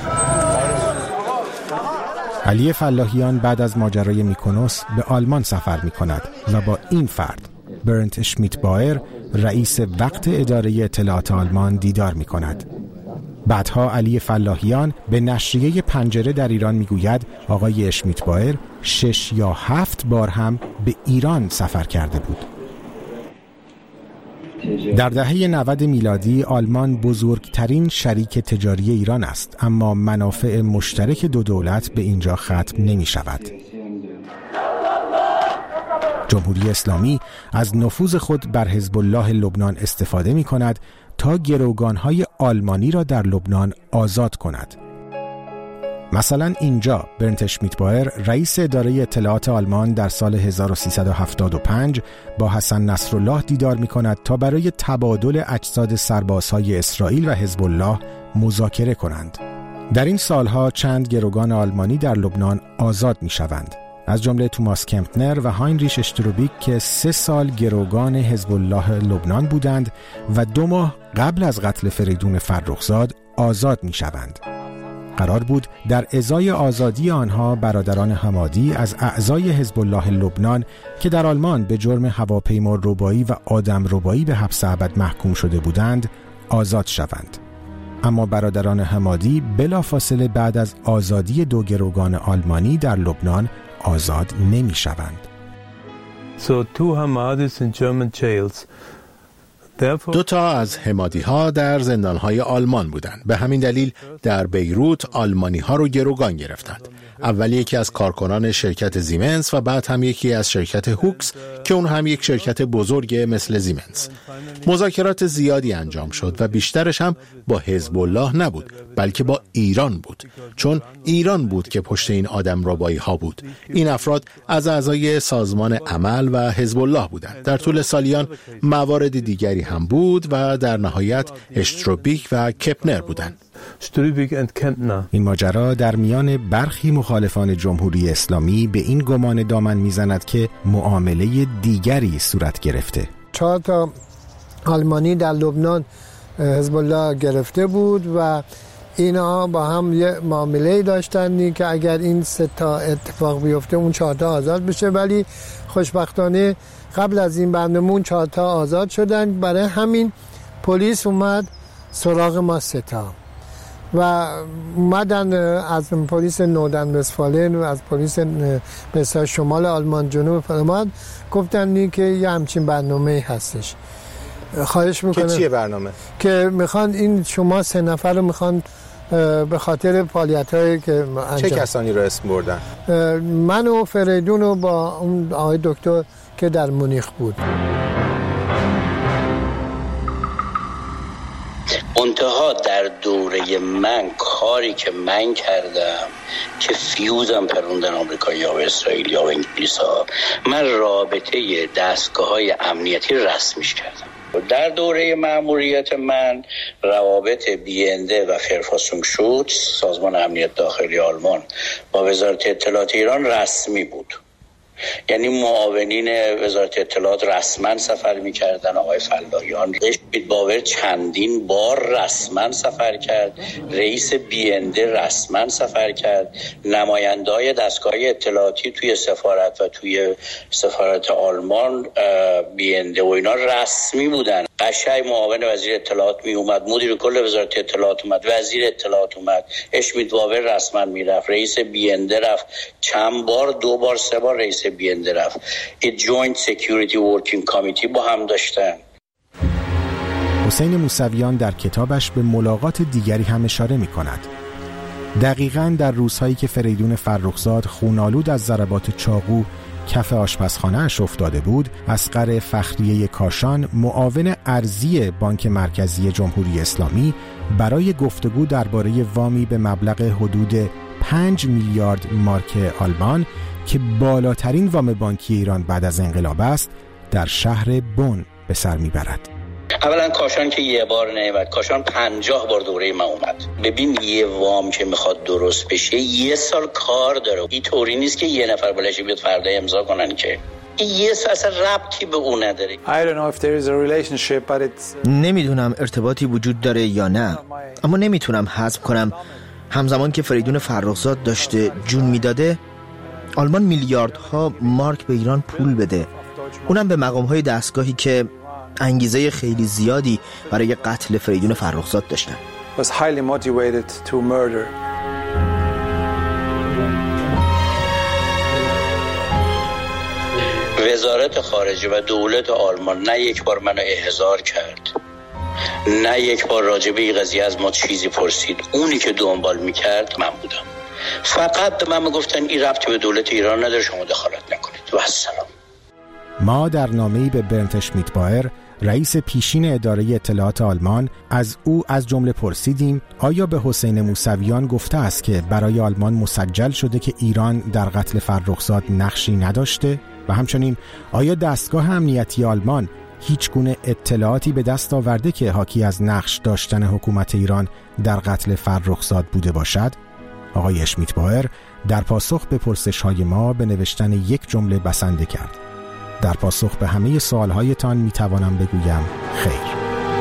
علی فلاحیان بعد از ماجرای میکونوس به آلمان سفر می‌کند و با این فرد برنت اشمیت بایر رئیس وقت اداره اطلاعات آلمان دیدار می‌کند. بعدها علی فلاحیان به نشریه پنجره در ایران میگوید آقای اشمیت بایر شش یا هفت بار هم به ایران سفر کرده بود. در دهه نود میلادی آلمان بزرگترین شریک تجاری ایران است، اما منافع مشترک دو دولت به اینجا ختم نمی شود. جمهوری اسلامی از نفوذ خود بر حزب الله لبنان استفاده می کند تا گروگانهای آلمانی را در لبنان آزاد کند. مثلا اینجا برنت اشمیت بایر رئیس اداره اطلاعات آلمان در سال هزار و سیصد و هفتاد و پنج با حسن نصرالله دیدار می کند تا برای تبادل اجساد سربازهای اسرائیل و حزب الله مذاکره کنند. در این سالها چند گروگان آلمانی در لبنان آزاد می شوند، از جمله توماس کمپنر و هاینریش اشتروبیک که سه سال گروگان حزب الله لبنان بودند و دو ماه قبل از قتل فریدون فرخزاد آزاد می شوند. قرار بود در ازای آزادی آنها برادران حمادی از اعضای حزب الله لبنان که در آلمان به جرم هواپیما ربایی و آدم ربایی به حبس ابد محکوم شده بودند آزاد شوند. اما برادران حمادی بلافاصله بعد از آزادی دو گروگان آلمانی در لبنان آزاد نمی شوند. دو تا از حمادی ها در زندان های آلمان بودند. به همین دلیل در بیروت آلمانی ها رو گروگان گرفتند. اول یکی از کارکنان شرکت زیمنس و بعد هم یکی از شرکت هوکس که اون هم یک شرکت بزرگ مثل زیمنس. مذاکرات زیادی انجام شد و بیشترش هم با حزب الله نبود، بلکه با ایران بود، چون ایران بود که پشت این آدمربایی ها بود. این افراد از اعضای سازمان عمل و حزب الله بودند. در طول سالیان موارد دیگری هم بود و در نهایت اشتروبیک و کپنر بودند. این ماجرا در میان برخی مخالفان جمهوری اسلامی به این گمان دامن میزند که معامله دیگری صورت گرفته. چهار تا آلمانی در لبنان حزب الله گرفته بود و اینا با هم یه معامله داشتن که اگر این سه تا اتفاق بیفته اون چهار تا آزاد بشه، ولی خوشبختانه قبل از این برنامه اون چهار تا آزاد شدن. برای همین پلیس اومد سراغ ما سه تا و اومدن از پلیس نوردن وستفالن و از پلیس مثلا شمال آلمان، جنوب آلمان، گفتن که یه همچین برنامه هستش. خواهش میکنم که چیه برنامه؟ که میخوان این شما سه نفر رو میخوان به خاطر فعالیت‌هایی که انجام. چه کسانی رو اسم بردن؟ من و فریدون و با اون آقای دکتر که در مونیخ بود. منتها در دوره من کاری که من کردم که فیوزم پروندن آمریکایی ها و اسرائیلی ها و انگلیس ها، من رابطه دستگاه های امنیتی رسمیش کردم. در دوره مأموریت من روابط بینده و فرفاسونگ شد سازمان امنیت داخلی آلمان با وزارت اطلاعات ایران رسمی بود. یعنی معاونین وزارت اطلاعات رسما سفر می‌کردن. آقای فلاحیان رشید باور چندین بار رسما سفر کرد، رئیس بینده رسما سفر کرد، نماینده‌های دستگاه اطلاعاتی توی سفارت و توی سفارت آلمان بینده و اینا رسمی بودن. قشنگ معاون وزیر اطلاعات می اومد، مدیر کل وزارت اطلاعات اومد، وزیر اطلاعات اومد، اشمیت باور رسما میرفت، رئیس بینده رفت، چند بار دو بار سه بار رئیس بینده رفت. ای جوینت سکیوریتی ورکینگ کامیتی با هم داشتن. حسین موسویان در کتابش به ملاقات دیگری هم اشاره می کند. دقیقاً در روزهایی که فریدون فرخزاد خونالود از ضربات چاقو کف آشپزخانه‌اش افتاده بود، اصغر فخریه کاشان، معاون ارضی بانک مرکزی جمهوری اسلامی، برای گفتگو درباره وامی به مبلغ حدود پنج میلیارد مارک آلمان که بالاترین وام بانکی ایران بعد از انقلاب است، در شهر بن به سر میبرد. اولا کاشان که یه بار نیامد، کاشان پنجاه بار دوره من اومد. ببین یه وام که میخواد درست بشه یه سال کار داره. این طوری نیست که یه نفر بلشه بیاد فردا امضا کنن که یه سال اصلا ربطی به اون نداره. نمیدونم ارتباطی وجود داره یا نه، اما نمیتونم حذف کنم همزمان که فریدون فرخزاد داشته جون میداده آلمان میلیاردها مارک به ایران پول بده، اونم به مقام‌های دستگاهی که انگیزه خیلی زیادی برای قتل فریدون فرخزاد داشتن. was highly motivated to murder. وزارت خارجه و دولت آلمان نه یک بار منو احضار کرد، نه یک بار راجع به این قضیه از ما چیزی پرسید. اونی که دنبال میکرد من بودم. فقط به من میگفتن این ربطی به دولت ایران نداره، شما دخالت نکنید و السلام. ما در نامه‌ای به برنت اشمیت بایر، رئیس پیشین اداره اطلاعات آلمان، از او از جمله پرسیدیم آیا به حسین موسویان گفته است که برای آلمان مسجل شده که ایران در قتل فرخزاد نقشی نداشته و همچنین آیا دستگاه امنیتی آلمان هیچ گونه اطلاعاتی به دست آورده که حاکی از نقش داشتن حکومت ایران در قتل فرخزاد بوده باشد؟ آقای اشمیت بایر در پاسخ به پرسش‌های ما به نوشتن یک جمله بسنده کرد: در پاسخ به همه سوالهایتان میتوانم بگویم خیر.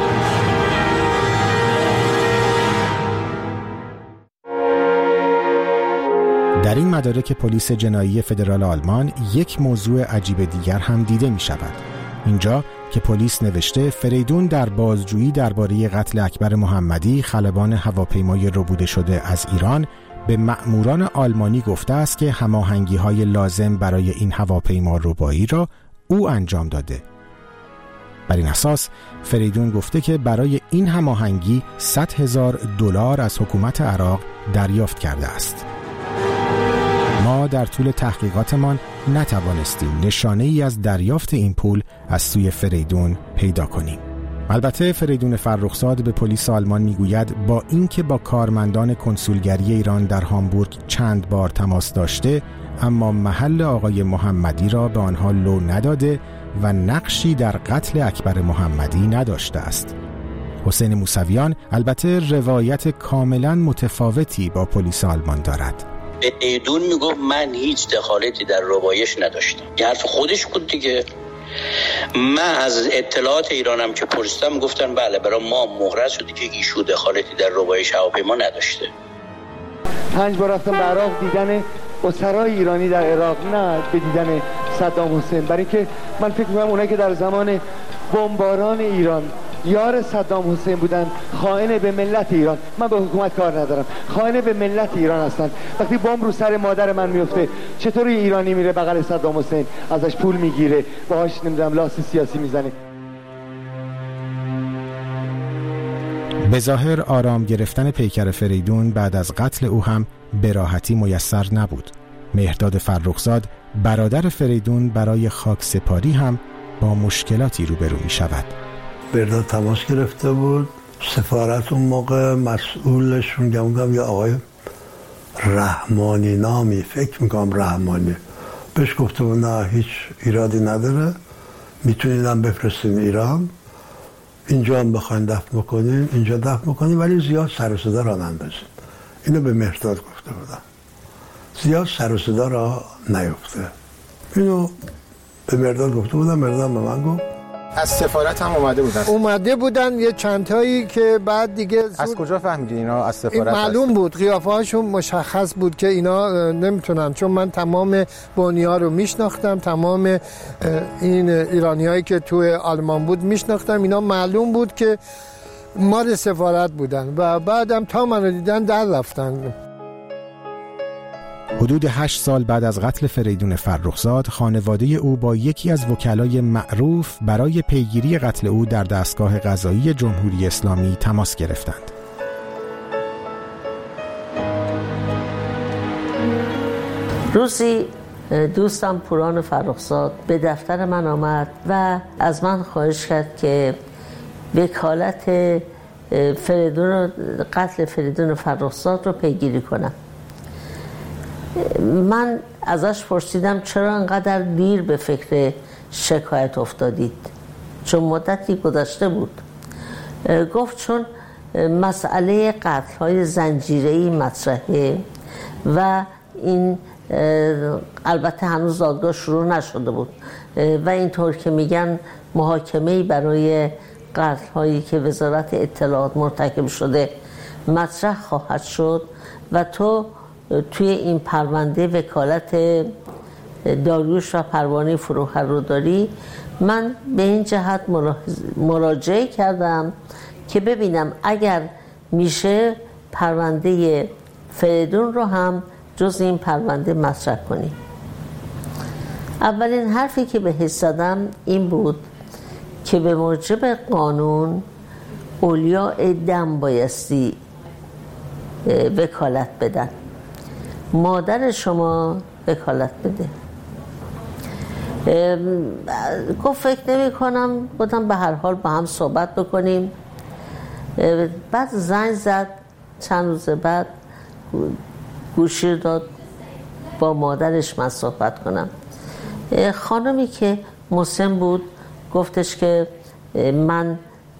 در این مدارک پلیس جنایی فدرال آلمان یک موضوع عجیب دیگر هم دیده می شود. اینجا که پلیس نوشته فریدون در بازجویی درباره قتل اکبر محمدی خلبان هواپیمای ربوده شده از ایران به مأموران آلمانی گفته است که هماهنگی‌های لازم برای این هواپیما ربایی را او انجام داده. بر این اساس فریدون گفته که برای این هماهنگی صد هزار دلار از حکومت عراق دریافت کرده است. ما در طول تحقیقاتمان نتوانستیم نشانه ای از دریافت این پول از سوی فریدون پیدا کنیم. البته فریدون فرخزاد به پلیس آلمان میگوید با اینکه با کارمندان کنسولگری ایران در هامبورگ چند بار تماس داشته، اما محل آقای محمدی را به آنها لو نداده و نقشی در قتل اکبر محمدی نداشته است. حسین موسویان البته روایت کاملا متفاوتی با پلیس آلمان دارد. فریدون میگفت من هیچ دخالتی در ربایش نداشتم. این حرف خودش بود دیگه. من از اطلاعات ایرانم که پرسیدم گفتن بله برای ما مهرز شده که ایشو دخالتی در ربایش هواپیما نداشته. پنج بار رفتم به عراق دیدن اسرای ایرانی در عراق، نه به دیدن صدام حسین، برای که من فکر می‌کنم اونایی که در زمان بمباران ایران یار صدام حسین بودن خائن به ملت ایران، من به حکومت کار ندارم، خائن به ملت ایران هستن. وقتی بمب رو سر مادر من میفته چطور ایرانی میره بغل صدام حسین ازش پول میگیره، باهاش نمیدونم لاس سیاسی میزنه؟ به ظاهر آرام گرفتن پیکر فریدون بعد از قتل او هم به راحتی میسر نبود. مهرداد فرخزاد برادر فریدون برای خاک سپاری هم با مشکلاتی روبرو می شود. مهرداد تماس گرفته بود، سفارت اون موقع مسئولش میگم یا آقای رحمانی نامی، فکر میکنم رحمانی، بهش گفته بود نه هیچ ایرادی نداره، میتونیدم بفرستین ایران، اینجا هم بخواین دفن بکنین اینجا دفن بکنین، ولی زیاد سر و صدا را نندازین. اینو به مهرداد گفته بودم، زیاد سر و صدا را نیفته. اینو به مهرداد گفته بودم، مهرداد به من گفت. از سفارت هم اومده بودن؟ اومده بودن یه چند تایی که بعد دیگه از کجا فهمیدین اینا از سفارت؟ معلوم هست. بود، قیافه هاشون مشخص بود که اینا نمیتونن، چون من تمام بونیا رو میشناختم، تمام این ایرانی هایی که توی آلمان بود میشناختم، اینا معلوم بود که مال سفارت بودن و بعدم تا منو دیدن در رفتن. حدود هشت سال بعد از قتل فریدون فرخزاد، خانواده او با یکی از وکلای معروف برای پیگیری قتل او در دستگاه قضایی جمهوری اسلامی تماس گرفتند. روزی دوستم پوران فرخزاد به دفتر من آمد و از من خواهش کرد که وکالت فریدون قتل فریدون فرخزاد رو پیگیری کنم. من ازش پرسیدم چرا انقدر دیر به فکر شکایت افتادید، چون مدتی گذشته بود. گفت چون مسئله قتل‌های زنجیره‌ای مطرحه و این البته هنوز دادگاه شروع نشده بود و اینطور که میگن محاکمه‌ای برای قتل‌هایی که وزارت اطلاعات مرتکب شده مطرح خواهد شد و تو توی این پرونده وکالت داریوش و پروانه فروغ رو داری. من به این جهت مراجعه کردم که ببینم اگر میشه پرونده فریدون رو هم جز این پرونده مطرح کنیم. اولین حرفی که بهش زدم این بود که به موجب قانون اولیاء دم بایستی وکالت بدن، مادر شما وکالت بده. گفت فکر نمی کنم، بودم به هر حال با هم صحبت بکنیم. بعد زنگ زد چند روز بعد، گوشی داد با مادرش من صحبت کنم. خانمی که مسن بود گفتش که من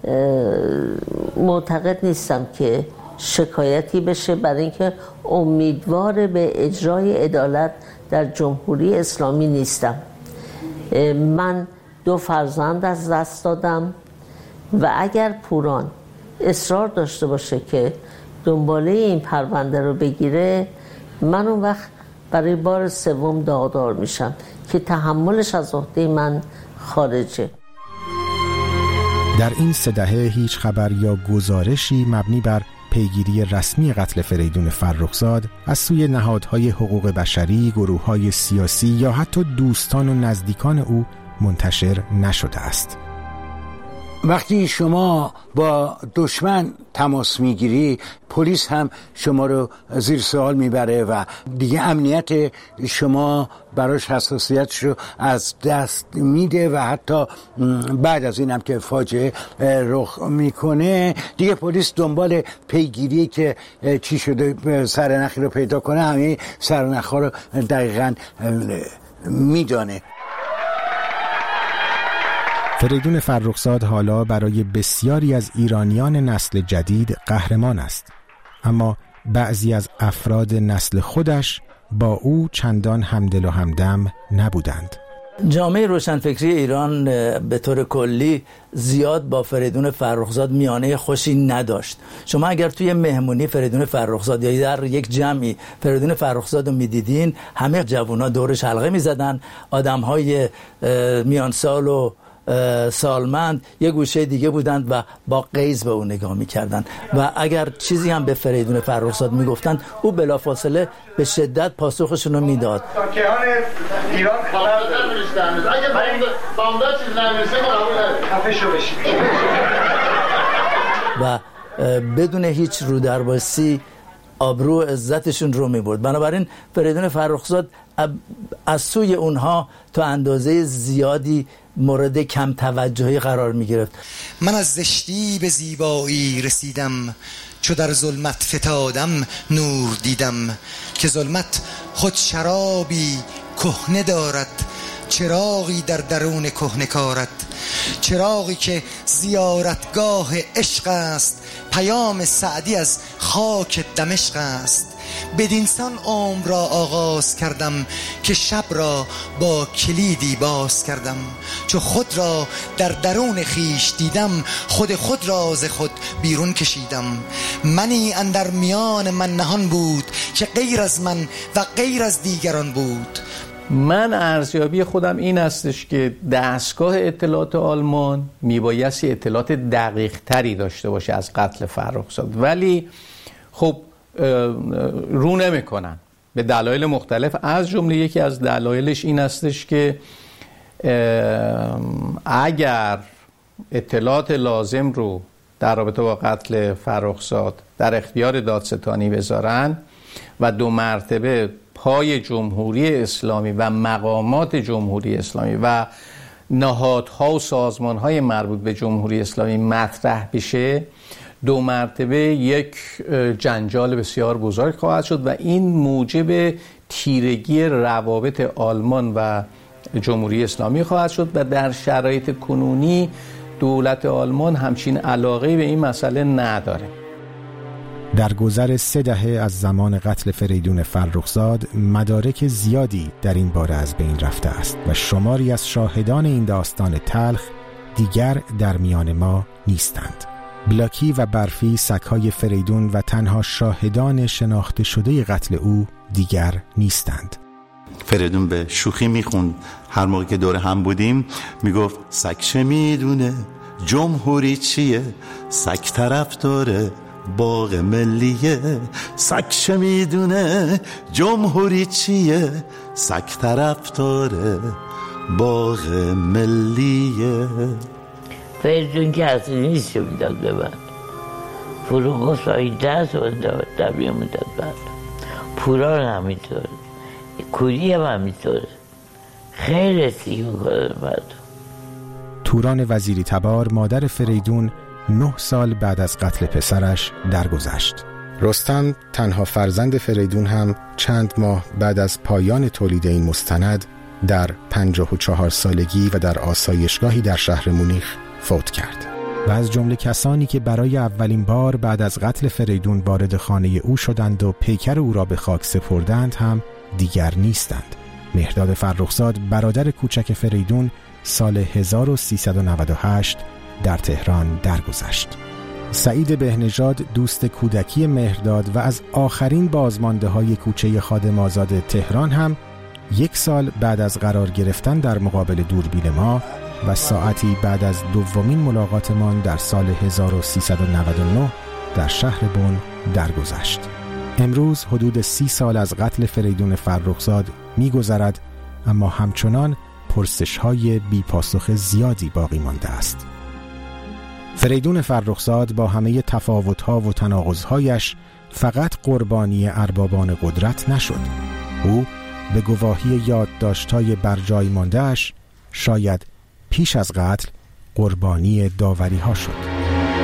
معتقد نیستم که شکایتی بشه، برای اینکه امیدوار به اجرای عدالت در جمهوری اسلامی نیستم. من دو فرزند از دست دادم و اگر پوران اصرار داشته باشه که دنباله این پرونده رو بگیره، من اون وقت برای بار سوم داغدار میشم که تحملش از عهده من خارجه. در این سه دهه هیچ خبر یا گزارشی مبنی بر پیگیری رسمی قتل فریدون فرخزاد از سوی نهادهای حقوق بشری، گروه‌های سیاسی یا حتی دوستان و نزدیکان او منتشر نشده است. وقتی شما با دشمن تماس میگیری، پلیس هم شما رو زیر سوال میبره و دیگه امنیت شما براش حساسیتش رو از دست میده و حتی بعد از این هم که فاجعه رخ میکنه دیگه پلیس دنبال پیگیری که چی شده سرنخی رو پیدا کنه، همه سرنخ‌ها رو دقیقاً میدانه. فریدون فرخزاد حالا برای بسیاری از ایرانیان نسل جدید قهرمان است، اما بعضی از افراد نسل خودش با او چندان همدل و همدم نبودند. جامعه روشنفکری ایران به طور کلی زیاد با فریدون فرخزاد میانه خوشی نداشت. شما اگر توی مهمونی فریدون فرخزاد یا در یک جمعی فریدون فرخزاد رو میدیدین، همه جوونا دورش حلقه میزدن، آدمهای میانسال و سالمند یه گوشه دیگه بودند و با غیظ به اون نگاه میکردند و اگر چیزی هم به فریدون فرخزاد میگفتند او بلافاصله به شدت پاسخشون رو میداد. کیهان ایران خبر داشتن اگه بامدا چیز نمیشه قبول خفه شو بشید و بدون هیچ رو درباسی آبرو عزتشون رو میبرد. بنابراین فریدون فرخزاد از سوی اونها تا اندازه زیادی مورد کم توجهی قرار می گرفت. من از زشتی به زیبایی رسیدم، چو در ظلمت فتادم نور دیدم، که ظلمت خود شرابی کهنه دارد، چراغی در درون کهنه کارد، چراغی که زیارتگاه عشق است، پیام سعدی از خاک دمشق است. بدینسان عمر را آغاز کردم، که شب را با کلیدی باز کردم، چو خود را در درون خیش دیدم، خود خود را ز خود بیرون کشیدم. منی اندر میان من نهان بود، که غیر از من و غیر از دیگران بود. من ارزیابی خودم این استش که دستگاه اطلاعات آلمان میبایستی اطلاعات دقیق تری داشته باشه از قتل فرخزاد، ولی خب رو نمی کنن به دلایل مختلف. از جمله یکی از دلایلش این استش که اگر اطلاعات لازم رو در رابطه با قتل فرخزاد در اختیار دادستانی بذارن و دو مرتبه پای جمهوری اسلامی و مقامات جمهوری اسلامی و نهادها و سازمانهای مربوط به جمهوری اسلامی مطرح بشه، دو مرتبه یک جنجال بسیار بزرگ خواهد شد و این موجب تیرگی روابط آلمان و جمهوری اسلامی خواهد شد و در شرایط کنونی دولت آلمان همچین علاقه به این مسئله نداره. در گذر سه دهه از زمان قتل فریدون فرخزاد مدارک زیادی در این باره از بین رفته است و شماری از شاهدان این داستان تلخ دیگر در میان ما نیستند. بلاکی و برفی سگ‌های فریدون و تنها شاهدان شناخته شده قتل او دیگر نیستند. فریدون به شوخی میخوند هر موقع که دور هم بودیم، میگفت سگ چه میدونه جمهوری چیه، سگ طرف داره باغ ملیه، سگ چه میدونه جمهوری چیه، سگ طرف داره باغ ملیه. فریدون که اصلا نیست رو میداد به من، فروغ سایی دست و دبیه میداد بعد، پوران همینطور، کوری هم همینطوره، خیلی رسیگو کنه بعد. توران وزیری تبار مادر فریدون نه سال بعد از قتل پسرش درگذشت. رستم تنها فرزند فریدون هم چند ماه بعد از پایان تولید این مستند در پنجاه و چهار سالگی و در آسایشگاهی در شهر مونیخ فوت کرد و از جمله کسانی که برای اولین بار بعد از قتل فریدون وارد خانه او شدند و پیکر او را به خاک سپردند هم دیگر نیستند. مهرداد فرخزاد برادر کوچک فریدون سال هزار و سیصد و نود و هشت در تهران درگذشت. سعید بهنژاد دوست کودکی مهرداد و از آخرین بازمانده های کوچه خادم آزاد تهران هم یک سال بعد از قرار گرفتن در مقابل دوربین ما و ساعتی بعد از دومین ملاقاتمان در سال هزار و سیصد و نود و نه در شهر بن درگذشت. امروز حدود سی سال از قتل فریدون فرخزاد می‌گذرد، اما همچنان پرسش‌های بی‌پاسخ زیادی باقی مانده است. فریدون فرخزاد با همه تفاوت‌ها و تناقض‌هایش فقط قربانی اربابان قدرت نشد. او به گواهی یادداشت‌های برجای مانده‌اش شاید پیش از قتل قربانی داوری‌ها شد.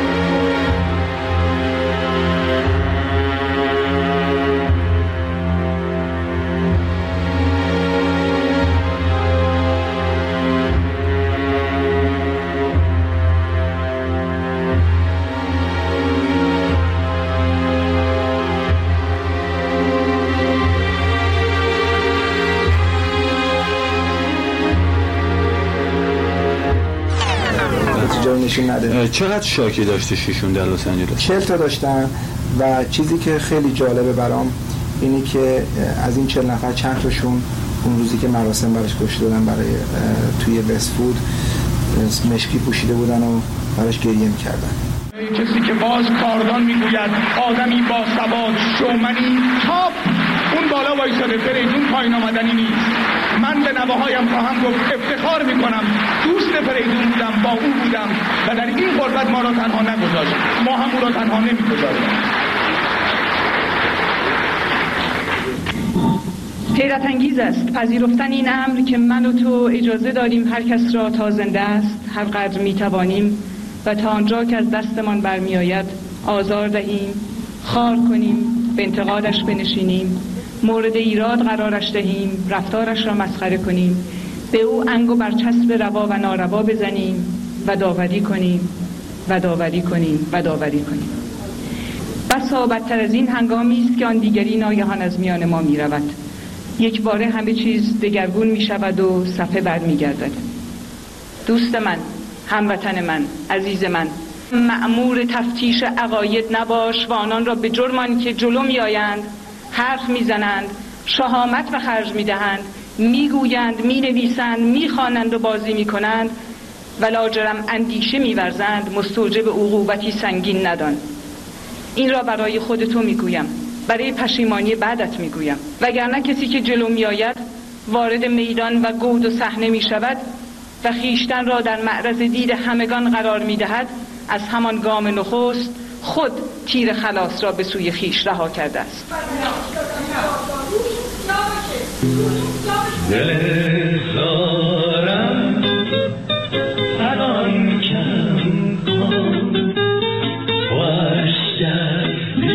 چقدر شاکی داشته شیشون در لس آنجلس؟ چهل تا داشتن و چیزی که خیلی جالبه برام اینی که از این چهل نفر چند تاشون اون روزی که مراسم براش گوشت دادن برای توی وست فود مشکی پوشیده بودن و براش گریه می‌کردن. کسی که باز کاردان میگوید آدمی با سواد شومنی تاپ اون بالا وایساده، فریدون پایین آمدنی نیست. من به نواهایم خواهم گفت افتخار میکنم دوست فریدون بودم، با او بودم و در این غربت ما را تنها نگذاشت، ما هم او را تنها نمیگذاریم. حیرت انگیز است پذیرفتن این امر که من و تو اجازه داریم هر کس را تا زنده است هر قدر میتوانیم و تا آنجا که از دستمان برمی آید آزار دهیم، خار کنیم، به انتقادش بنشینیم، مورد ایراد قرارش دهیم، رفتارش را مسخره کنیم، به او انگ و برچسب روا و ناروا بزنیم و داوری کنیم و داوری کنیم و داوری کنیم. بسا بدتر از این هنگامی است که آن دیگری ناگهان از میان ما می رود. یک باره همه چیز دگرگون می شود و صفحه بر می گردد. دوست من، هموطن من، عزیز من، مأمور تفتیش عقاید نباش و آنان را به جرمان که جلو می آیند حرف می زنند، شهامت به خرج می دهند، می گویند، می نویسند، می خوانند و بازی می کنند و لاجرم اندیشه می ورزند، مستوجب عقوبتی سنگین ندان. این را برای خود تو می گویم، برای پشیمانی بعدت می گویم، وگرنه کسی که جلو می آید وارد میدان و گود و صحنه می شود و خیشتن را در معرض دید همگان قرار می دهد، از همان گام نخست خود تیر خلاص را به سوی خیش رها کرده است. دل زارم فغان کم کن خوش در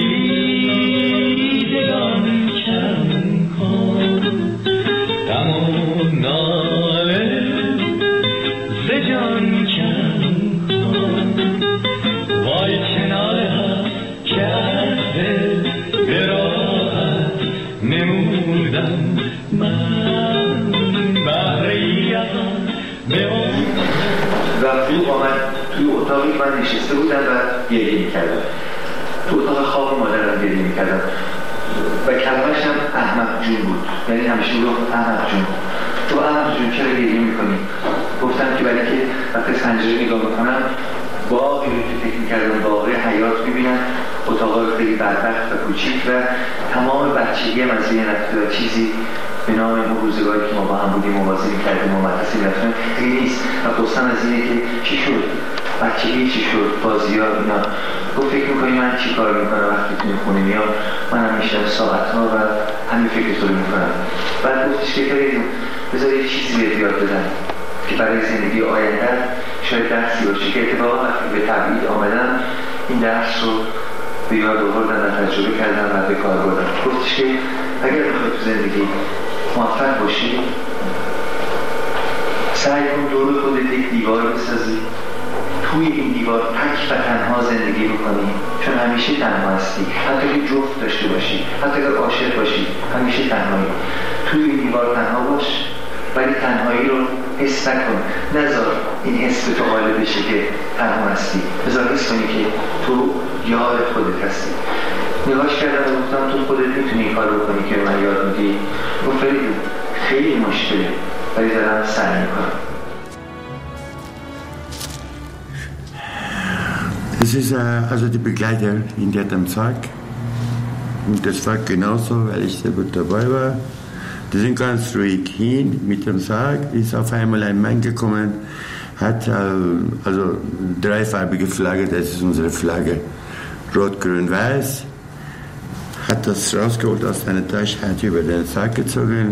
دیدگان کم کن غم و ناله ز جان کم کن وای کناره که از دل به راحت نمودم من بهره ازان به اون رفیق آمد توی اتاقی من نشسته بودم و گریه میکردم، تو اتاق خواب مادرم گریه میکردم و کلمه‌ش هم احمق جون بود، یعنی همیشه گفت احمق جون. تو احمق جون چرا گریه میکنی؟ گفتم که برای که وقتی پنجره نگاه میکنم باقی رو که فکر میکردم باقی حیات میبینم، اتاقای خیلی بدبخت و کوچیک و تمام بچگی من از یه نفت چیزی به نام اون روزگاری که ما با هم بودیم موازی میکردیم و مدرسه میرفتیم دیگه نیست و قصدم از اینه که چی شد؟ بچگی چی شد؟ بازی ها اینا گفت فکر میکنی من چی کار میکنم وقتی توی خونه میام؟ من هم میشنم ساعت ها و همین فکر تو رو میکنم. بعد گفتش که فریدون بذار یه چیزی بهت یاد بدم که برای زندگی آینده شاید درسی باشه که اتفاقا وقتی به تبعید آمدم این درس رو به یاد آوردم و تجربه کردم و به کار بردم. گفتش که اگر بخوای تو زندگی موفق باشی سعی کن دور خودت یک دیوار بسازی، توی این دیوار تک و تنها زندگی بکنی، چون همیشه تنها هستی، حتی که جفت داشته باشی، حتی که عاشق باشی، همیشه تنهایی. توی این دیوار تنها باش ولی تنهایی رو حس نکن، نذار این حس به تو غالب بشه که تنها هستی، بذار حس کنی که تو یار خودت هستی. نگاش کردم و گفتم تو خودت میتونی این کار بکنی که من یاد میدی؟ گفت فریدون خیلی مشکله ولی دارم سعی میکنم. Es ist äh, also die Begleiter hinter dem Tag und das war genauso, weil ich sehr gut dabei war Die sind ganz ruhig hin mit dem Sarg, ist auf einmal ein Mann gekommen, hat äh, also dreifarbige Flagge, das ist unsere Flagge, rot, grün, weiß, hat das rausgeholt aus seiner Tasche, hat über den Sarg gezogen.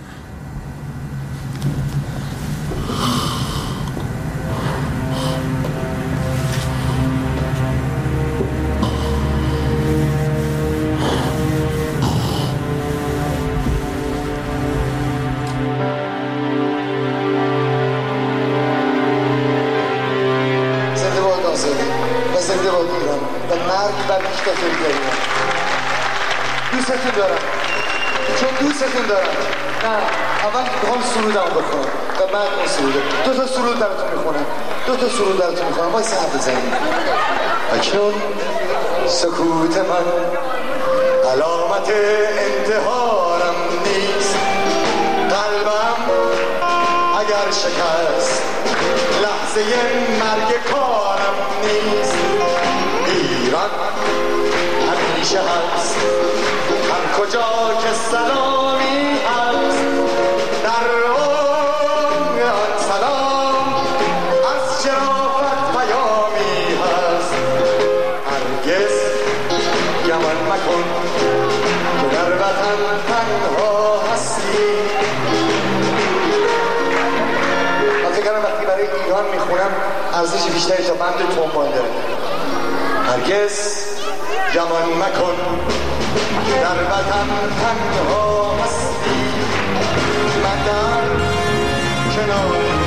دوستتون دارم چون دوستتون دارم. نه اول میخوام سرودم بخونم و بعد اون سروده. دو تا سرود براتون میخونم دو تا سرود براتون میخونم وای صحب بزنیم. اکنون سکوت من علامت انتحارم نیست، قلبم اگر شکست لحظه مرگ کارم نیست. ایران همیشه هست هر کجا که سلامی هست، در رنگ آن سلام از شرافت پیامی هست. هرگز گمان مکن که در وطن تنها هستی. من فکر کنم وقتی برای ایران میخونم ارزش بیشتری تا بند تنبال داره. هرگز گمان مکن که در وطن تنها هستی، من در کنار